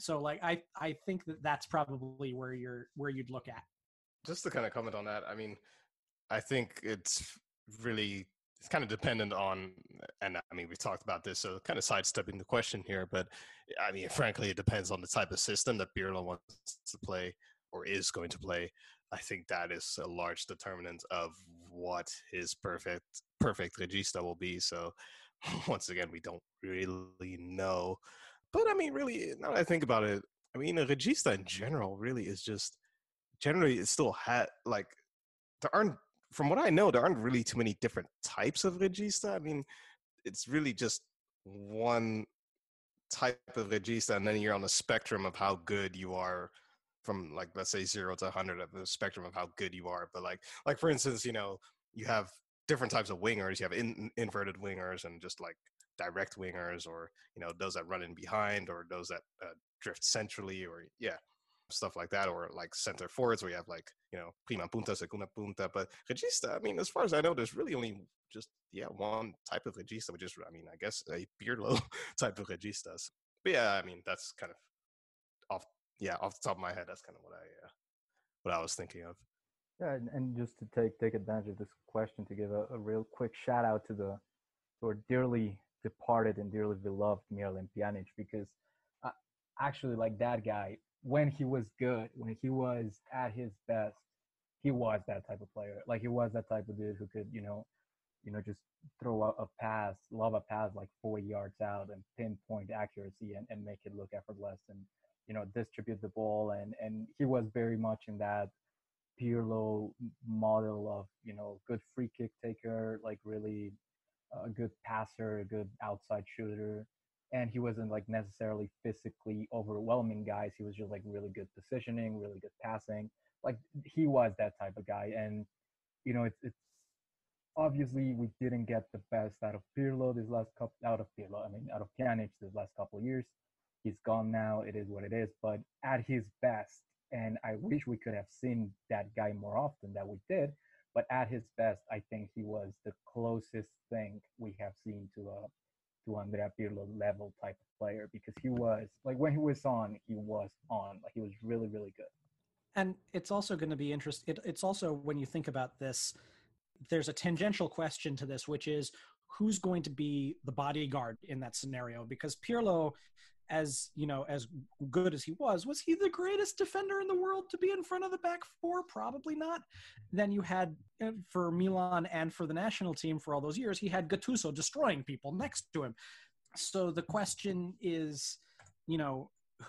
So like I think that's probably where you'd look at. Just to kind of comment on that, I mean, I think it's kind of dependent on, and I mean, we talked about this, so kind of sidestepping the question here, but I mean, frankly, it depends on the type of system that Pirlo wants to play or is going to play. I think that is a large determinant of what his perfect regista will be. So once again, we don't really know. But I mean, really, now that I think about it, I mean, a regista in general really is just generally it still like there aren't, from what I know, there aren't really too many different types of regista. I mean, it's really just one type of regista, and then you're on the spectrum of how good you are from, like, let's say 0 to 100 of the spectrum of how good you are. But like for instance, you know, you have different types of wingers. You have inverted wingers and just like direct wingers, or, you know, those that run in behind, or those that drift centrally, or stuff like that, or like center forwards where you have, like, you know, prima punta, segunda punta. But regista, I mean, as far as I know, there's really only just one type of regista, which is, I mean, I guess a Pirlo type of registas. But yeah, I mean, that's kind of off the top of my head, that's kind of what I was thinking of. Yeah, and just to take advantage of this question, to give a real quick shout out to our dearly departed and dearly beloved Miralem Pjanic, because actually, like, that guy, when he was good, when he was at his best, he was that type of player. Like, he was that type of dude who could, you know, just throw a pass, lob a pass like 40 yards out and pinpoint accuracy and make it look effortless, and, you know, distribute the ball. And he was very much in that Pirlo model of, you know, good free kick taker, like really a good passer, a good outside shooter. And he wasn't like necessarily physically overwhelming guys. He was just like really good positioning, really good passing. Like, he was that type of guy. And, you know, it's obviously we didn't get the best out of Pirlo out of Pjanic this last couple of years. He's gone now. It is what it is. But at his best, and I wish we could have seen that guy more often than we did, but at his best, I think he was the closest thing we have seen to Andrea Pirlo level type of player, because he was, like, when he was on, like, he was really, really good. And it's also going to be interesting. It's also, when you think about this, there's a tangential question to this, which is who's going to be the bodyguard in that scenario? Because Pirlo, as you know, as good as he was he the greatest defender in the world to be in front of the back four? Probably not. Then you had, for Milan and for the national team for all those years, he had Gattuso destroying people next to him. So the question is, you know,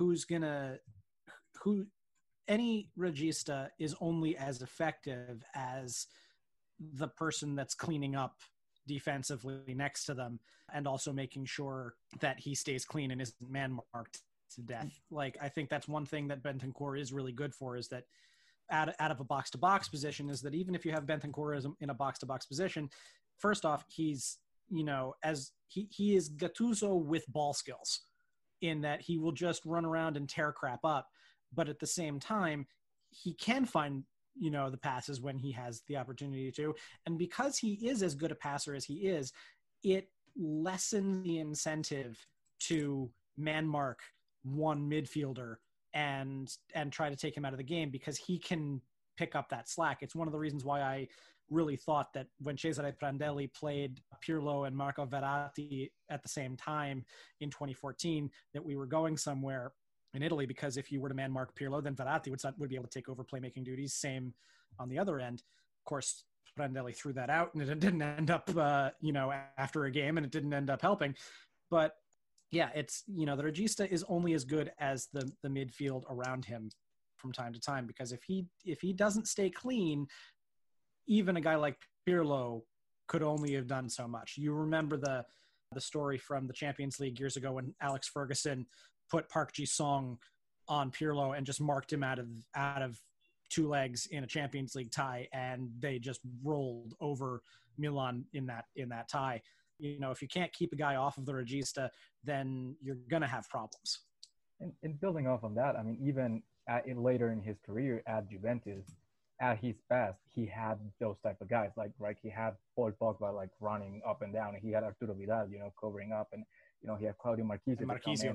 any regista is only as effective as the person that's cleaning up defensively next to them, and also making sure that he stays clean and isn't man-marked to death. Like, I think that's one thing that Bentancur is really good for, is that out of a box-to-box position, is that even if you have Bentancur in a box-to-box position, first off, he's, you know, as he is Gattuso with ball skills, in that he will just run around and tear crap up. But at the same time, he can find, you know, the passes when he has the opportunity to. And because he is as good a passer as he is, it lessens the incentive to man mark one midfielder and try to take him out of the game, because he can pick up that slack. It's one of the reasons why I really thought that when Cesare Prandelli played Pirlo and Marco Verratti at the same time in 2014, that we were going somewhere in Italy, because if you were to man mark Pirlo, then Verratti would be able to take over playmaking duties. Same on the other end. Of course, Prandelli threw that out, and it didn't end up, after a game, and it didn't end up helping. But yeah, it's, you know, the regista is only as good as the midfield around him from time to time, because if he doesn't stay clean, even a guy like Pirlo could only have done so much. You remember the story from the Champions League years ago when Alex Ferguson put Park Ji-sung on Pirlo and just marked him out of two legs in a Champions League tie, and they just rolled over Milan in that tie. You know, if you can't keep a guy off of the regista, then you're gonna have problems. And building off on that, I mean, even later in his career at Juventus, at his best, he had those type of guys. Like, right, he had Paul Pogba like running up and down, and he had Arturo Vidal, you know, covering up, and, you know, he had Claudio Marchisio to come in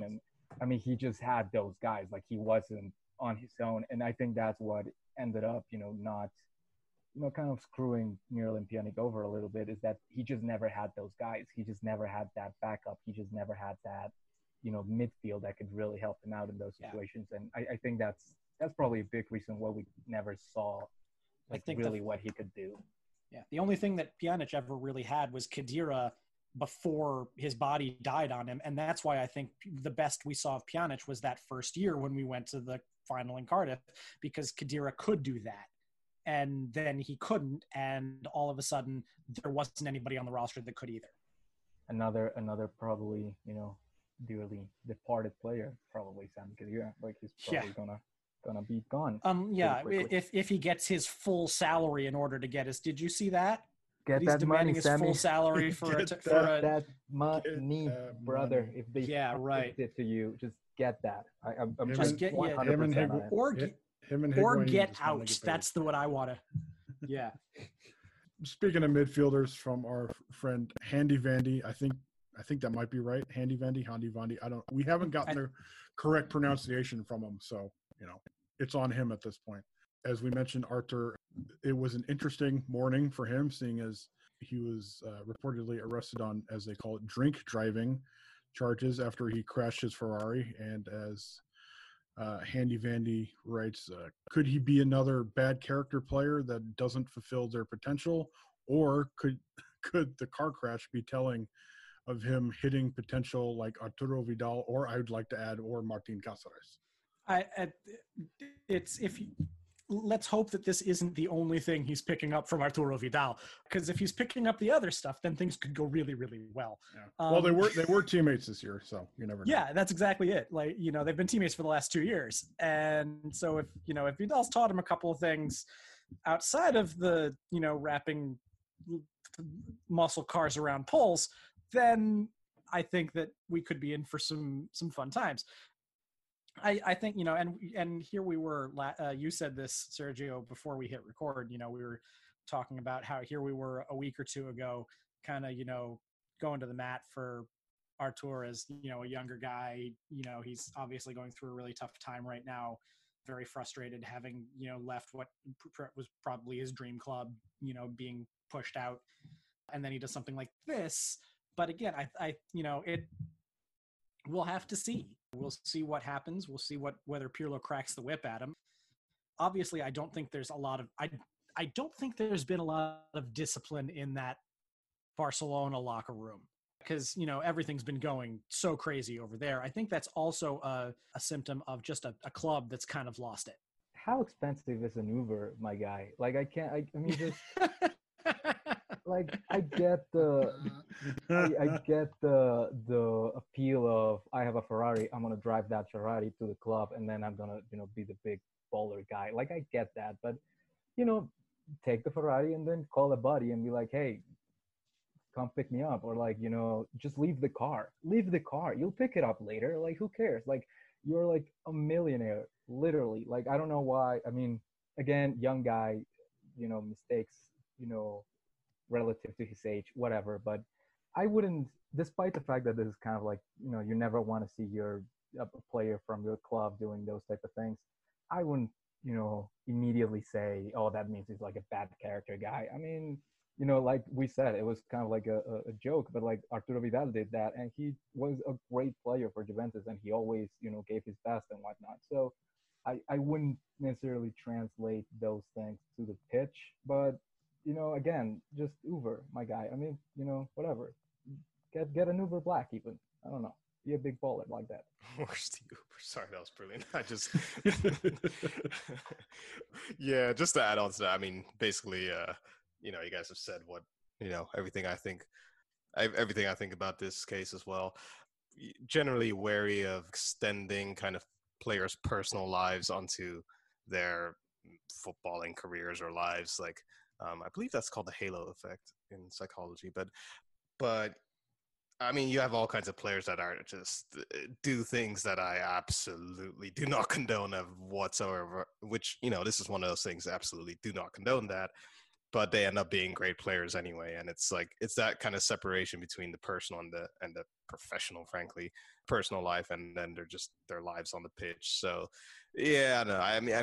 I mean, he just had those guys. Like, he wasn't on his own. And I think that's what ended up, not, kind of screwing Miralem Pjanic over a little bit, is that he just never had those guys. He just never had that backup. He just never had that, midfield that could really help him out in those situations. And I think that's probably a big reason why we never saw really what he could do. Yeah. The only thing that Pjanic ever really had was Khedira before his body died on him. And that's why I think the best we saw of Pjanic was that first year when we went to the final in Cardiff, because Khedira could do that. And then he couldn't. And all of a sudden there wasn't anybody on the roster that could either. Another probably, dearly departed player, probably Sam Khedira. Like, he's probably gonna be gone. If he gets his full salary in order to get his, did you see that? Get that money, his Sammy. Full salary for that money, brother. If they it to you, just get that. I'm just get 100% or get out. That's what I want to. Yeah. Speaking of midfielders, from our friend Handy Vandy, I think that might be right. Handy Vandy. We haven't gotten the correct pronunciation from him, so it's on him at this point. As we mentioned, Artur, it was an interesting morning for him, seeing as he was reportedly arrested on, as they call it, drink driving charges after he crashed his Ferrari. And as Handy Vandy writes, could he be another bad character player that doesn't fulfill their potential, or could the car crash be telling of him hitting potential like Arturo Vidal, or I would like to add, or Martin Cáceres? Let's hope that this isn't the only thing he's picking up from Arturo Vidal, because if he's picking up the other stuff, then things could go really, really well. Yeah. Well, they were teammates this year, so you never know. Yeah, that's exactly it. Like, they've been teammates for the last 2 years. And so if Vidal's taught him a couple of things outside of the, wrapping muscle cars around poles, then I think that we could be in for some fun times. I think, and here we were, you said this, Sergio, before we hit record, we were talking about how here we were a week or two ago, kind of, going to the mat for Artur as, a younger guy. He's obviously going through a really tough time right now, very frustrated, having, left what was probably his dream club, being pushed out. And then he does something like this. But again, we'll have to see. We'll see what happens. We'll see whether Pirlo cracks the whip at him. Obviously, I don't think there's I don't think there's been a lot of discipline in that Barcelona locker room, because, everything's been going so crazy over there. I think that's also a symptom of just a club that's kind of lost it. How expensive is an Uber, my guy? Like, I mean, just... Like, I get the appeal of, I have a Ferrari, I'm gonna drive that Ferrari to the club, and then I'm gonna be the big baller guy. Like, I get that, but take the Ferrari and then call a buddy and be like, hey, come pick me up, or like, just leave the car. You'll pick it up later. Like, who cares? Like, you're like a millionaire, literally. Like, I don't know why. I mean, again, young guy, mistakes, relative to his age, whatever. But I wouldn't, despite the fact that this is kind of like, you never want to see a player from your club doing those type of things, I wouldn't, immediately say, oh, that means he's like a bad character guy. I mean, like we said, it was kind of like a joke, but like Arturo Vidal did that, and he was a great player for Juventus, and he always, gave his best and whatnot. So I wouldn't necessarily translate those things to the pitch, but again, just Uber, my guy. I mean, whatever. Get an Uber Black even. I don't know. Be a big baller like that. Where's the Uber? Sorry, that was brilliant. I just... Yeah, just to add on to that, I mean, basically, you guys have said what, everything I think about this case as well. Generally wary of extending kind of players' personal lives onto their footballing careers or lives. Like, I believe that's called the halo effect in psychology. But I mean, you have all kinds of players that are just do things that I absolutely do not condone of whatsoever, which, this is one of those things, absolutely do not condone that. but they end up being great players anyway. And it's like it's that kind of separation between the personal and the professional, frankly, personal life, and then they're just their lives on the pitch. So yeah, no,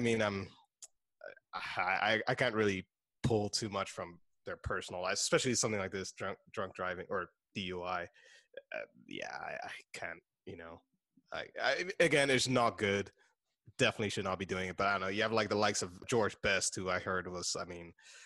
I can't really pull too much from their personal lives, especially something like this, drunk driving or DUI. I can't, again, it's not good. Definitely should not be doing it. But I don't know. You have like the likes of George Best, who I heard was, I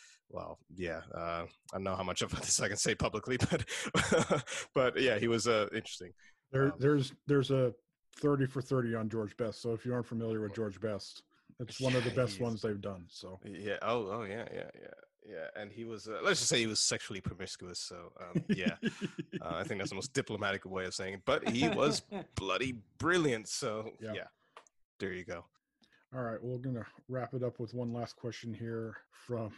don't know how much of this I can say publicly, but yeah, he was interesting. There's a 30 for 30 on George Best. So if you aren't familiar with George Best, it's one of the best ones they've done. So yeah. Oh yeah. And he was, let's just say he was sexually promiscuous. So I think that's the most diplomatic way of saying it. But he was bloody brilliant. So yeah, there you go. All right, we're gonna wrap it up with one last question here from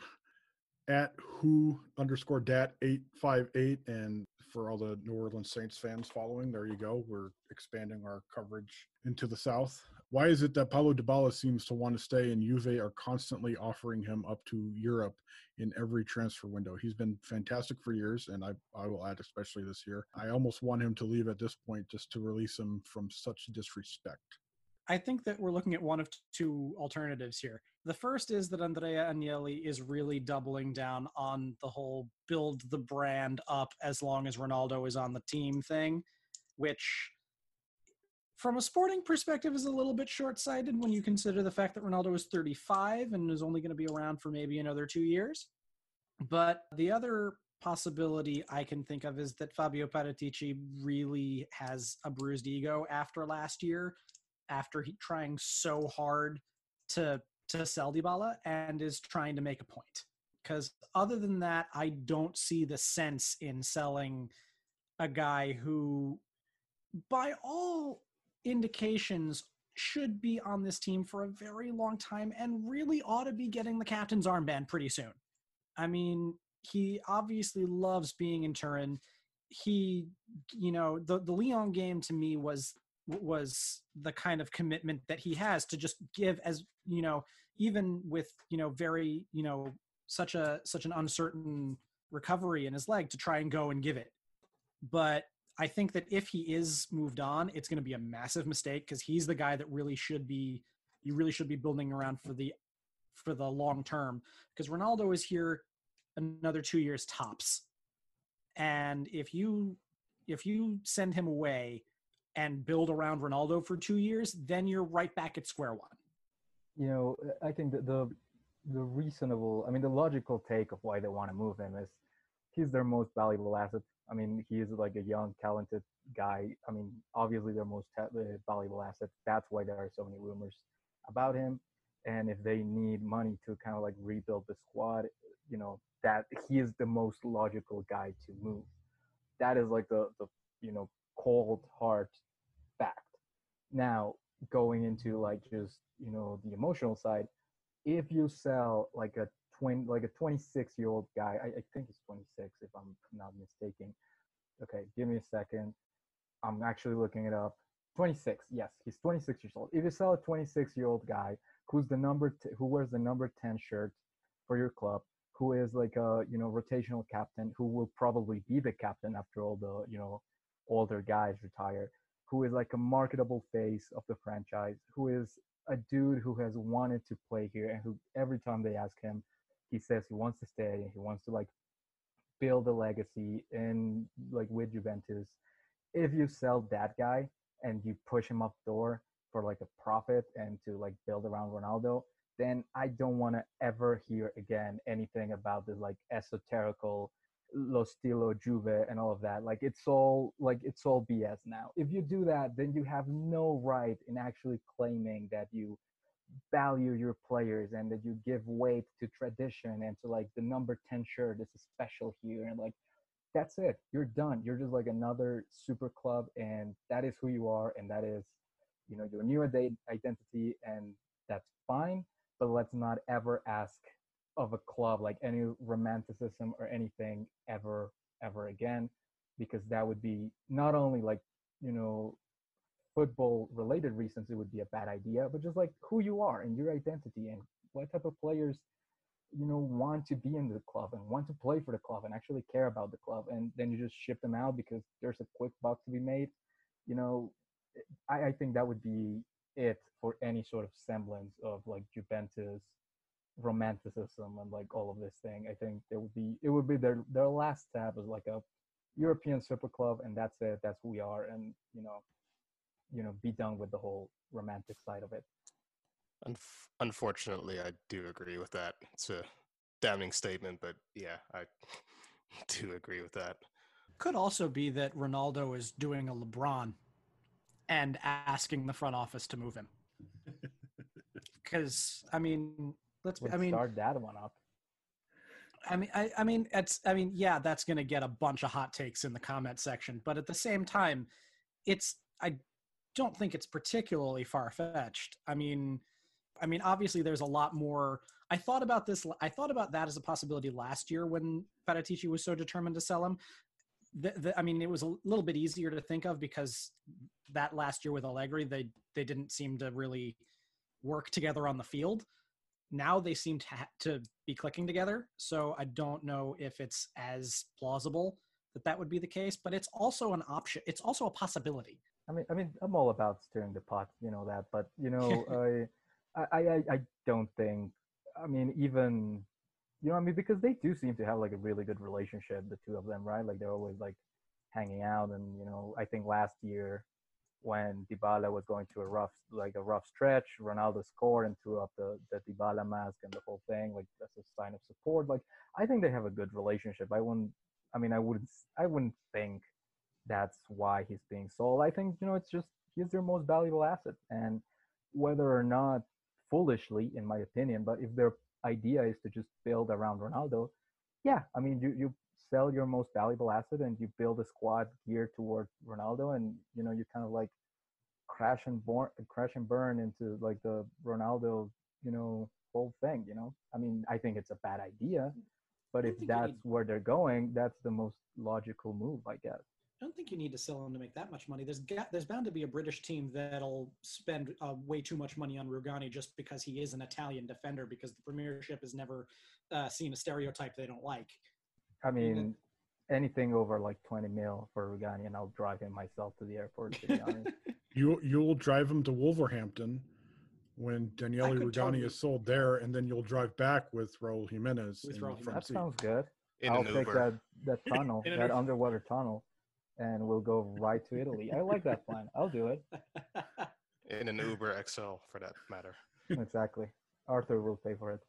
@who_dat858, and for all the New Orleans Saints fans following, there you go. We're expanding our coverage into the South. Why is it that Paulo Dybala seems to want to stay and Juve are constantly offering him up to Europe in every transfer window? He's been fantastic for years, and I will add especially this year. I almost want him to leave at this point just to release him from such disrespect. I think that we're looking at one of two alternatives here. The first is that Andrea Agnelli is really doubling down on the whole build the brand up as long as Ronaldo is on the team thing, which from a sporting perspective is a little bit short-sighted when you consider the fact that Ronaldo is 35 and is only going to be around for maybe another 2 years. But the other possibility I can think of is that Fabio Paratici really has a bruised ego after last year, after he trying so hard to sell Dybala, and is trying to make a point. Because other than that, I don't see the sense in selling a guy who, by all indications, should be on this team for a very long time and really ought to be getting the captain's armband pretty soon. I mean, he obviously loves being in Turin. He, the Lyon game to me was the kind of commitment that he has to just give, as even with very such an uncertain recovery in his leg, to try and go and give it. But I think that if he is moved on, it's going to be a massive mistake, because he's the guy that really should be building around for the long term, because Ronaldo is here another 2 years tops. And if you send him away and build around Ronaldo for 2 years, then you're right back at square one. I think that the logical take of why they want to move him is he's their most valuable asset. I mean, he is like a young, talented guy. I mean, obviously their most valuable asset. That's why there are so many rumors about him. And if they need money to kind of like rebuild the squad, that he is the most logical guy to move. That is like the cold hard fact. Now, going into like just the emotional side, if you sell like a 26-year-old guy, I think he's 26 if I'm not mistaken. Okay, give me a second. I'm actually looking it up. 26, yes, he's 26 years old. If you sell a 26-year-old guy who wears the number 10 shirt for your club, who is like a rotational captain, who will probably be the captain after all the older guys retire, who is like a marketable face of the franchise, who is a dude who has wanted to play here, and who every time they ask him, he says he wants to stay and he wants to like build a legacy in like with Juventus. If you sell that guy and you push him up door for like a profit and to like build around Ronaldo, then I don't want to ever hear again anything about this like esoterical lo stilo Juve and all of that. Like it's all BS now. If you do that, then you have no right in actually claiming that you value your players and that you give weight to tradition and to like the number 10 shirt is special here, and like that's it. You're done. You're just like another super club, and that is who you are, and that is your new identity, and that's fine. But let's not ever ask of a club like any romanticism or anything ever again, because that would be not only like football related reasons it would be a bad idea, but just like who you are and your identity and what type of players want to be in the club and want to play for the club and actually care about the club, and then you just ship them out because there's a quick buck to be made. I think that would be it for any sort of semblance of like Juventus romanticism and like all of this thing. I think it would be their last step as like a European super club, and that's it. That's who we are, and be done with the whole romantic side of it. Unfortunately, I do agree with that. It's a damning statement, but yeah, I do agree with that. Could also be that Ronaldo is doing a LeBron and asking the front office to move him. Because let's start that one up. Yeah, that's going to get a bunch of hot takes in the comment section, but at the same time, I don't think it's particularly far-fetched. Obviously there's a lot more. I thought about that as a possibility last year when Paratici was so determined to sell him. It was a little bit easier to think of because that last year with Allegri, they didn't seem to really work together on the field. Now they seem to be clicking together. So I don't know if it's as plausible that would be the case, but it's also an option. It's also a possibility. I'm all about stirring the pot, that, but I don't think, even, because they do seem to have like a really good relationship, the two of them, right? Like they're always like hanging out, and I think last year when Dybala was going through a rough stretch, Ronaldo scored and threw up the Dybala mask and the whole thing, like that's a sign of support. Like I think they have a good relationship. I wouldn't think that's why he's being sold. I think it's just he's their most valuable asset, and whether or not foolishly, in my opinion, but if their idea is to just build around Ronaldo, yeah, you sell your most valuable asset and you build a squad geared towards Ronaldo, and you kind of like crash and burn into like the Ronaldo whole thing. I think it's a bad idea, but if that's where they're going, that's the most logical move, I guess. I don't think you need to sell him to make that much money. There's bound to be a British team that'll spend way too much money on Rugani just because he is an Italian defender, because the Premiership has never seen a stereotype they don't like. Anything over like 20 mil for Rugani, and I'll drive him myself to the airport, to be honest. You'll drive him to Wolverhampton when Daniele Rugani is sold there, and then you'll drive back with Raul Jimenez. That sounds good. I'll take that tunnel, that underwater tunnel, and we'll go right to Italy. I like that plan. I'll do it. In an Uber XL, for that matter. Exactly. Arthur will pay for it.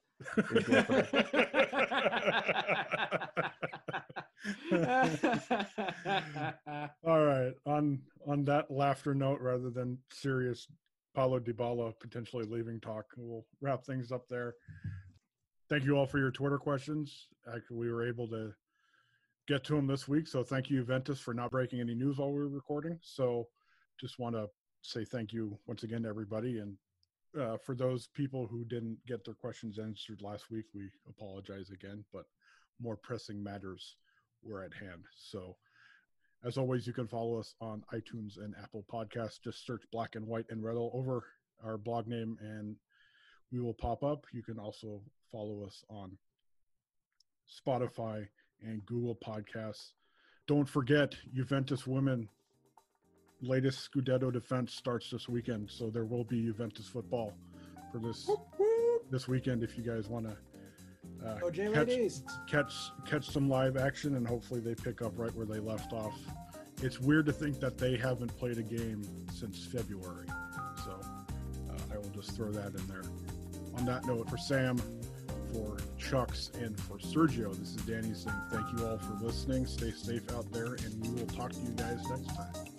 All right. On that laughter note, rather than serious Paulo Dybala potentially leaving talk, we'll wrap things up there. Thank you all for your Twitter questions. Actually, we were able to get to them this week, so thank you, Juventus, for not breaking any news while we were recording. So just want to say thank you once again to everybody, and for those people who didn't get their questions answered last week, we apologize again, but more pressing matters were at hand. So as always, you can follow us on iTunes and Apple Podcasts. Just search Black and White and Red All over our blog name and we will pop up. You can also follow us on Spotify and Google Podcasts. Don't forget, Juventus women latest Scudetto defense starts this weekend, so there will be Juventus football for this weekend if you guys want to catch some live action, and hopefully they pick up right where they left off. It's weird to think that they haven't played a game since February, so I will just throw that in there. On that note, for Sam, for Chucks, and for Sergio, this is Danny saying thank you all for listening. Stay safe out there, and we will talk to you guys next time.